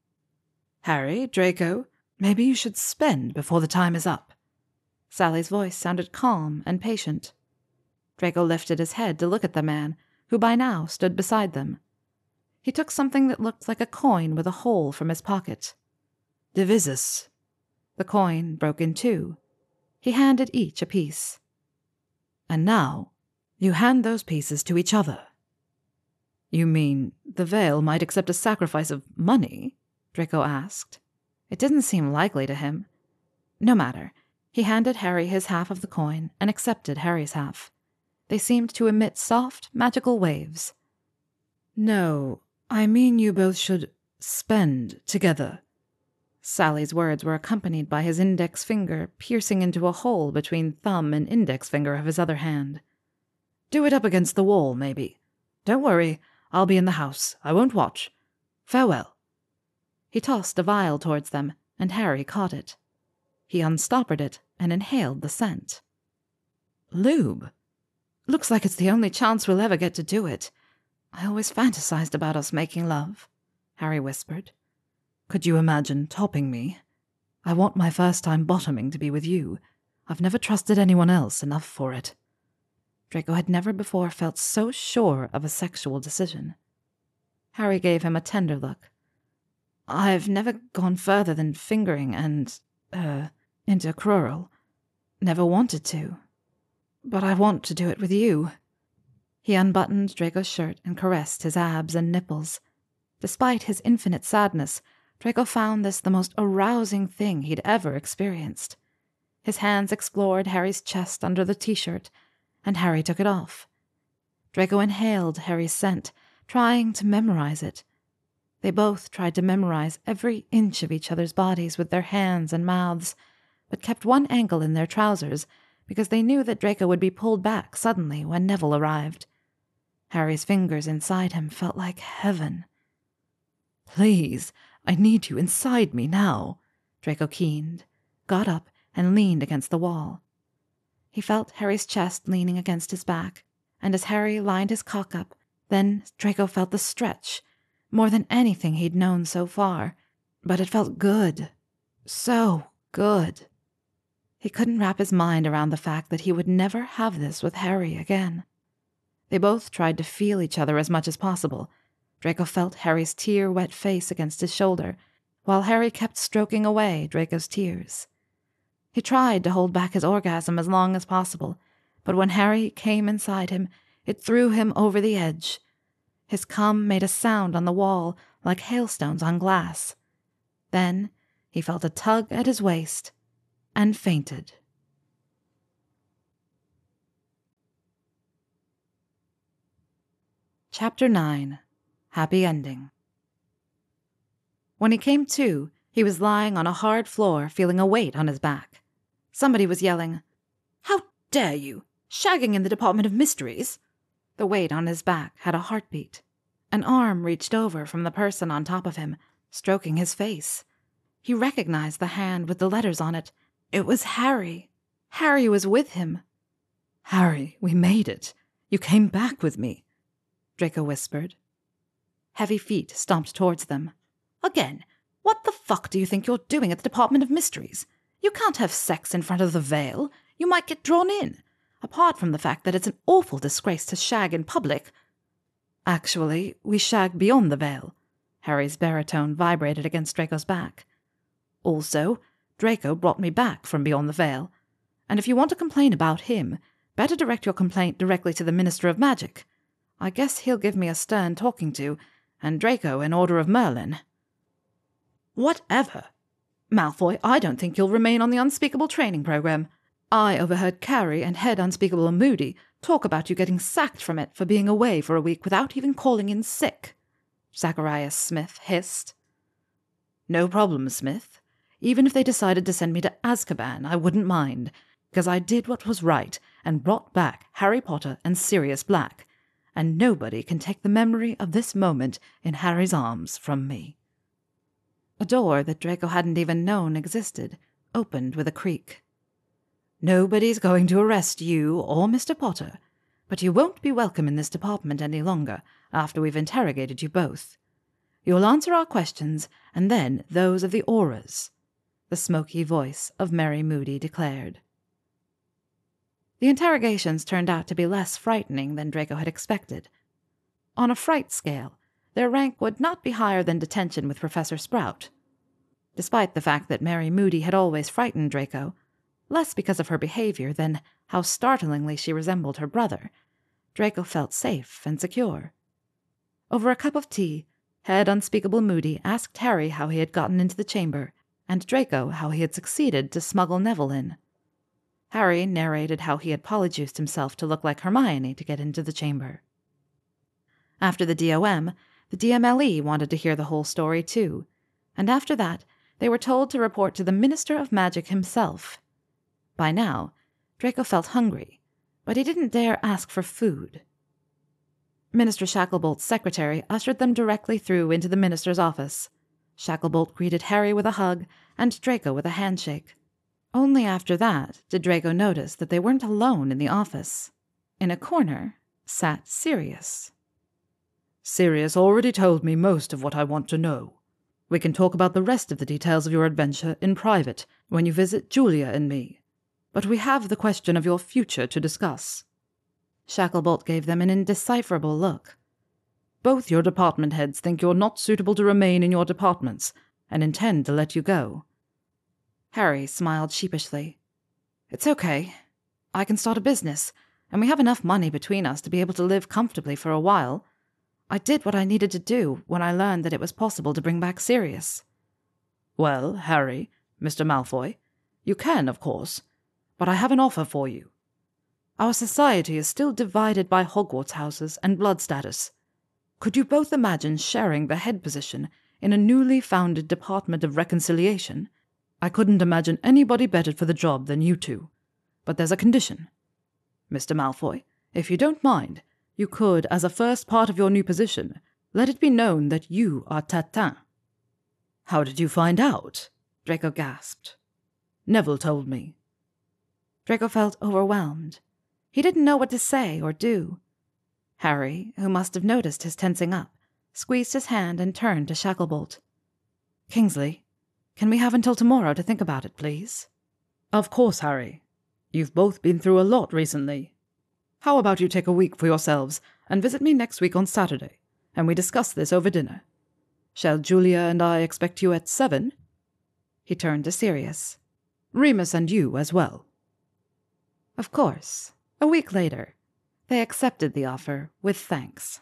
Speaker 1: "Harry, Draco, maybe you should spend before the time is up." Sally's voice sounded calm and patient. Draco lifted his head to look at the man, who by now stood beside them. He took something that looked like a coin with a hole from his pocket. "Divisus." The coin broke in two. He handed each a piece. "And now, you hand those pieces to each other." "You mean the Veil might accept a sacrifice of money?" Draco asked. It didn't seem likely to him. No matter. He handed Harry his half of the coin and accepted Harry's half. They seemed to emit soft, magical waves. "No, I mean you both should spend together." Sally's words were accompanied by his index finger piercing into a hole between thumb and index finger of his other hand. "Do it up against the wall, maybe. Don't worry, I'll be in the house. I won't watch. Farewell." He tossed a vial towards them, and Harry caught it. He unstoppered it and inhaled the scent. "Lube. Looks like it's the only chance we'll ever get to do it. I always fantasized about us making love," Harry whispered. "Could you imagine topping me? I want my first time bottoming to be with you. I've never trusted anyone else enough for it." Draco had never before felt so sure of a sexual decision. Harry gave him a tender look. "I've never gone further than fingering and, intercrural. Never wanted to. But I want to do it with you." He unbuttoned Draco's shirt and caressed his abs and nipples. Despite his infinite sadness, Draco found this the most arousing thing he'd ever experienced. His hands explored Harry's chest under the t-shirt, and Harry took it off. Draco inhaled Harry's scent, trying to memorize it. They both tried to memorize every inch of each other's bodies with their hands and mouths,
Speaker 2: but kept one ankle in their trousers because they knew that Draco would be pulled back suddenly when Neville arrived. Harry's fingers inside him felt like heaven.
Speaker 1: "Please, I need you inside me now,"
Speaker 2: Draco keened, got up, and leaned against the wall. He felt Harry's chest leaning against his back, and as Harry lined his cock up, then Draco felt the stretch, more than anything he'd known so far. But it felt good. So good. He couldn't wrap his mind around the fact that he would never have this with Harry again. They both tried to feel each other as much as possible. Draco felt Harry's tear-wet face against his shoulder, while Harry kept stroking away Draco's tears. He tried to hold back his orgasm as long as possible, but when Harry came inside him, it threw him over the edge. His cum made a sound on the wall like hailstones on glass. Then he felt a tug at his waist and fainted. Chapter 9. Happy Ending. When he came to, he was lying on a hard floor, feeling a weight on his back. Somebody was yelling, "How dare you! Shagging in the Department of Mysteries!" The weight on his back had a heartbeat. An arm reached over from the person on top of him, stroking his face. He recognized the hand with the letters on it. It was Harry. Harry was with him.
Speaker 1: "Harry, we made it. You came back with me," Draco whispered.
Speaker 2: Heavy feet stomped towards them. "Again, what the fuck do you think you're doing at the Department of Mysteries? You can't have sex in front of the Veil. You might get drawn in. Apart from the fact that it's an awful disgrace to shag in public."
Speaker 1: "Actually, we shag beyond the Veil." Harry's baritone vibrated against Draco's back. "Also, Draco brought me back from beyond the Veil. And if you want to complain about him, better direct your complaint directly to the Minister of Magic. I guess he'll give me a stern talking to, and Draco an Order of Merlin."
Speaker 2: "Whatever. Malfoy, I don't think you'll remain on the Unspeakable training program. I overheard Carrie and Head Unspeakable Moody talk about you getting sacked from it for being away for a week without even calling in sick," Zacharias Smith hissed.
Speaker 1: "No problem, Smith. Even if they decided to send me to Azkaban, I wouldn't mind, because I did what was right and brought back Harry Potter and Sirius Black, and nobody can take the memory of this moment in Harry's arms from me."
Speaker 2: A door that Draco hadn't even known existed opened with a creak.
Speaker 1: "Nobody's going to arrest you or Mr. Potter, but you won't be welcome in this department any longer after we've interrogated you both. You'll answer our questions and then those of the Aurors," the smoky voice of Mary Moody declared. The interrogations turned out to be less frightening than Draco had expected. On a fright scale, their rank would not be higher than detention with Professor Sprout. Despite the fact that Mary Moody had always frightened Draco, less because of her behavior than how startlingly she resembled her brother, Draco felt safe and secure. Over a cup of tea, Head Unspeakable Moody asked Harry how he had gotten into the chamber, and Draco how he had succeeded to smuggle Neville in. Harry narrated how he had polyjuiced himself to look like Hermione to get into the chamber. After the DOM, the DMLE wanted to hear the whole story too, and after that, they were told to report to the Minister of Magic himself. By now, Draco felt hungry, but he didn't dare ask for food. Minister Shacklebolt's secretary ushered them directly through into the minister's office. Shacklebolt greeted Harry with a hug and Draco with a handshake. Only after that did Draco notice that they weren't alone in the office. In a corner sat Sirius. "Sirius already told me most of what I want to know. We can talk about the rest of the details of your adventure in private when you visit Julia and me. But we have the question of your future to discuss." Shacklebolt gave them an indecipherable look. "Both your department heads think you're not suitable to remain in your departments and intend to let you go."
Speaker 2: Harry smiled sheepishly. "It's okay. I can start a business, and we have enough money between us to be able to live comfortably for a while. I did what I needed to do when I learned that it was possible to bring back Sirius."
Speaker 1: "Well, Harry, Mr. Malfoy, you can, of course, but I have an offer for you. Our society is still divided by Hogwarts houses and blood status. Could you both imagine sharing the head position in a newly founded Department of Reconciliation? I couldn't imagine anybody better for the job than you two. But there's a condition. Mr. Malfoy, if you don't mind, you could, as a first part of your new position, let it be known that you are Tatin." "How did you find out?" Draco gasped. "Neville told me."
Speaker 2: Draco felt overwhelmed. He didn't know what to say or do. Harry, who must have noticed his tensing up, squeezed his hand and turned to Shacklebolt.
Speaker 1: "Kingsley, can we have until tomorrow to think about it, please?" "Of course, Harry. You've both been through a lot recently. How about you take a week for yourselves and visit me next week on Saturday, and we discuss this over dinner? Shall Julia and I expect you at 7? He turned to Sirius. "Remus and you as well."
Speaker 2: Of course, a week later, they accepted the offer with thanks.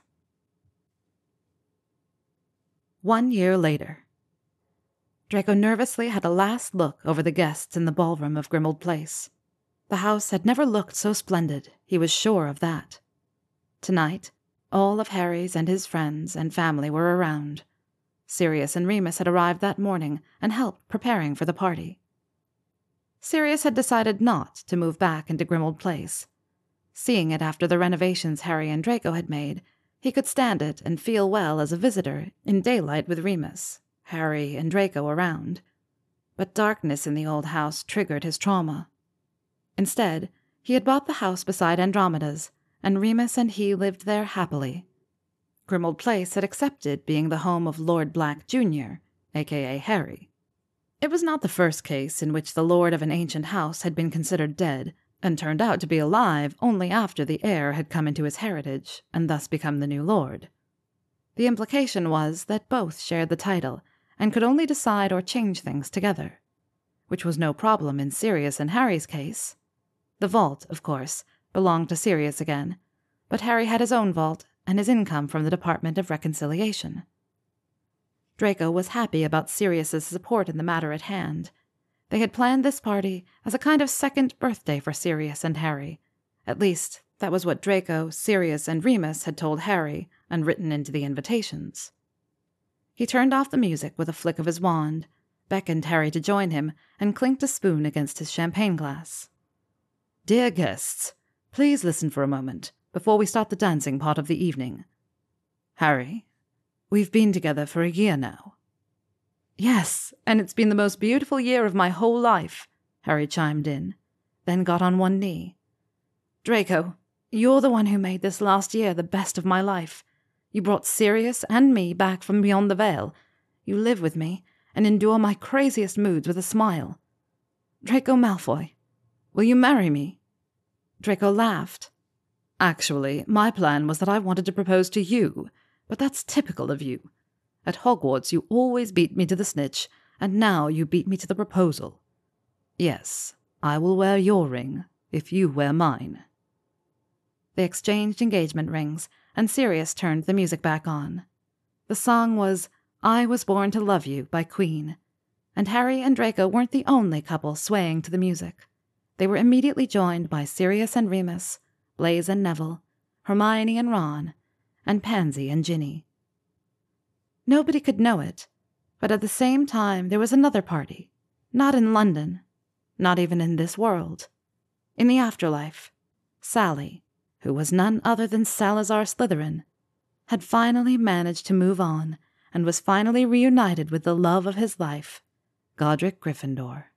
Speaker 2: 1 year later. Draco nervously had a last look over the guests in the ballroom of Grimmauld Place. The house had never looked so splendid, he was sure of that. Tonight, all of Harry's and his friends and family were around. Sirius and Remus had arrived that morning and helped preparing for the party. Sirius had decided not to move back into Grimmauld Place. Seeing it after the renovations Harry and Draco had made, he could stand it and feel well as a visitor in daylight with Remus, Harry, and Draco around. But darkness in the old house triggered his trauma. Instead, he had bought the house beside Andromeda's, and Remus and he lived there happily. Grimmauld Place had accepted being the home of Lord Black Jr., a.k.a. Harry. It was not the first case in which the lord of an ancient house had been considered dead, and turned out to be alive only after the heir had come into his heritage, and thus become the new lord. The implication was that both shared the title, and could only decide or change things together, which was no problem in Sirius and Harry's case. The vault, of course, belonged to Sirius again, but Harry had his own vault and his income from the Department of Reconciliation. Draco was happy about Sirius's support in the matter at hand. They had planned this party as a kind of second birthday for Sirius and Harry. At least, that was what Draco, Sirius, and Remus had told Harry and written into the invitations. He turned off the music with a flick of his wand, beckoned Harry to join him, and clinked a spoon against his champagne glass. "Dear guests, please listen for a moment before we start the dancing part of the evening. Harry, we've been together for a year now." "Yes, and it's been the most beautiful year of my whole life," Harry chimed in, then got on one knee. "Draco, you're the one who made this last year the best of my life. You brought Sirius and me back from beyond the veil. You live with me and endure my craziest moods with a smile. Draco Malfoy, will you marry me?" Draco laughed. "Actually, my plan was that I wanted to propose to you, but that's typical of you. At Hogwarts you always beat me to the snitch, and now you beat me to the proposal. Yes, I will wear your ring if you wear mine." They exchanged engagement rings, and Sirius turned the music back on. The song was "I Was Born to Love You" by Queen, and Harry and Draco weren't the only couple swaying to the music. They were immediately joined by Sirius and Remus, Blaise and Neville, Hermione and Ron, and Pansy and Ginny. Nobody could know it, but at the same time there was another party, not in London, not even in this world. In the afterlife, Sally, who was none other than Salazar Slytherin, had finally managed to move on and was finally reunited with the love of his life, Godric Gryffindor.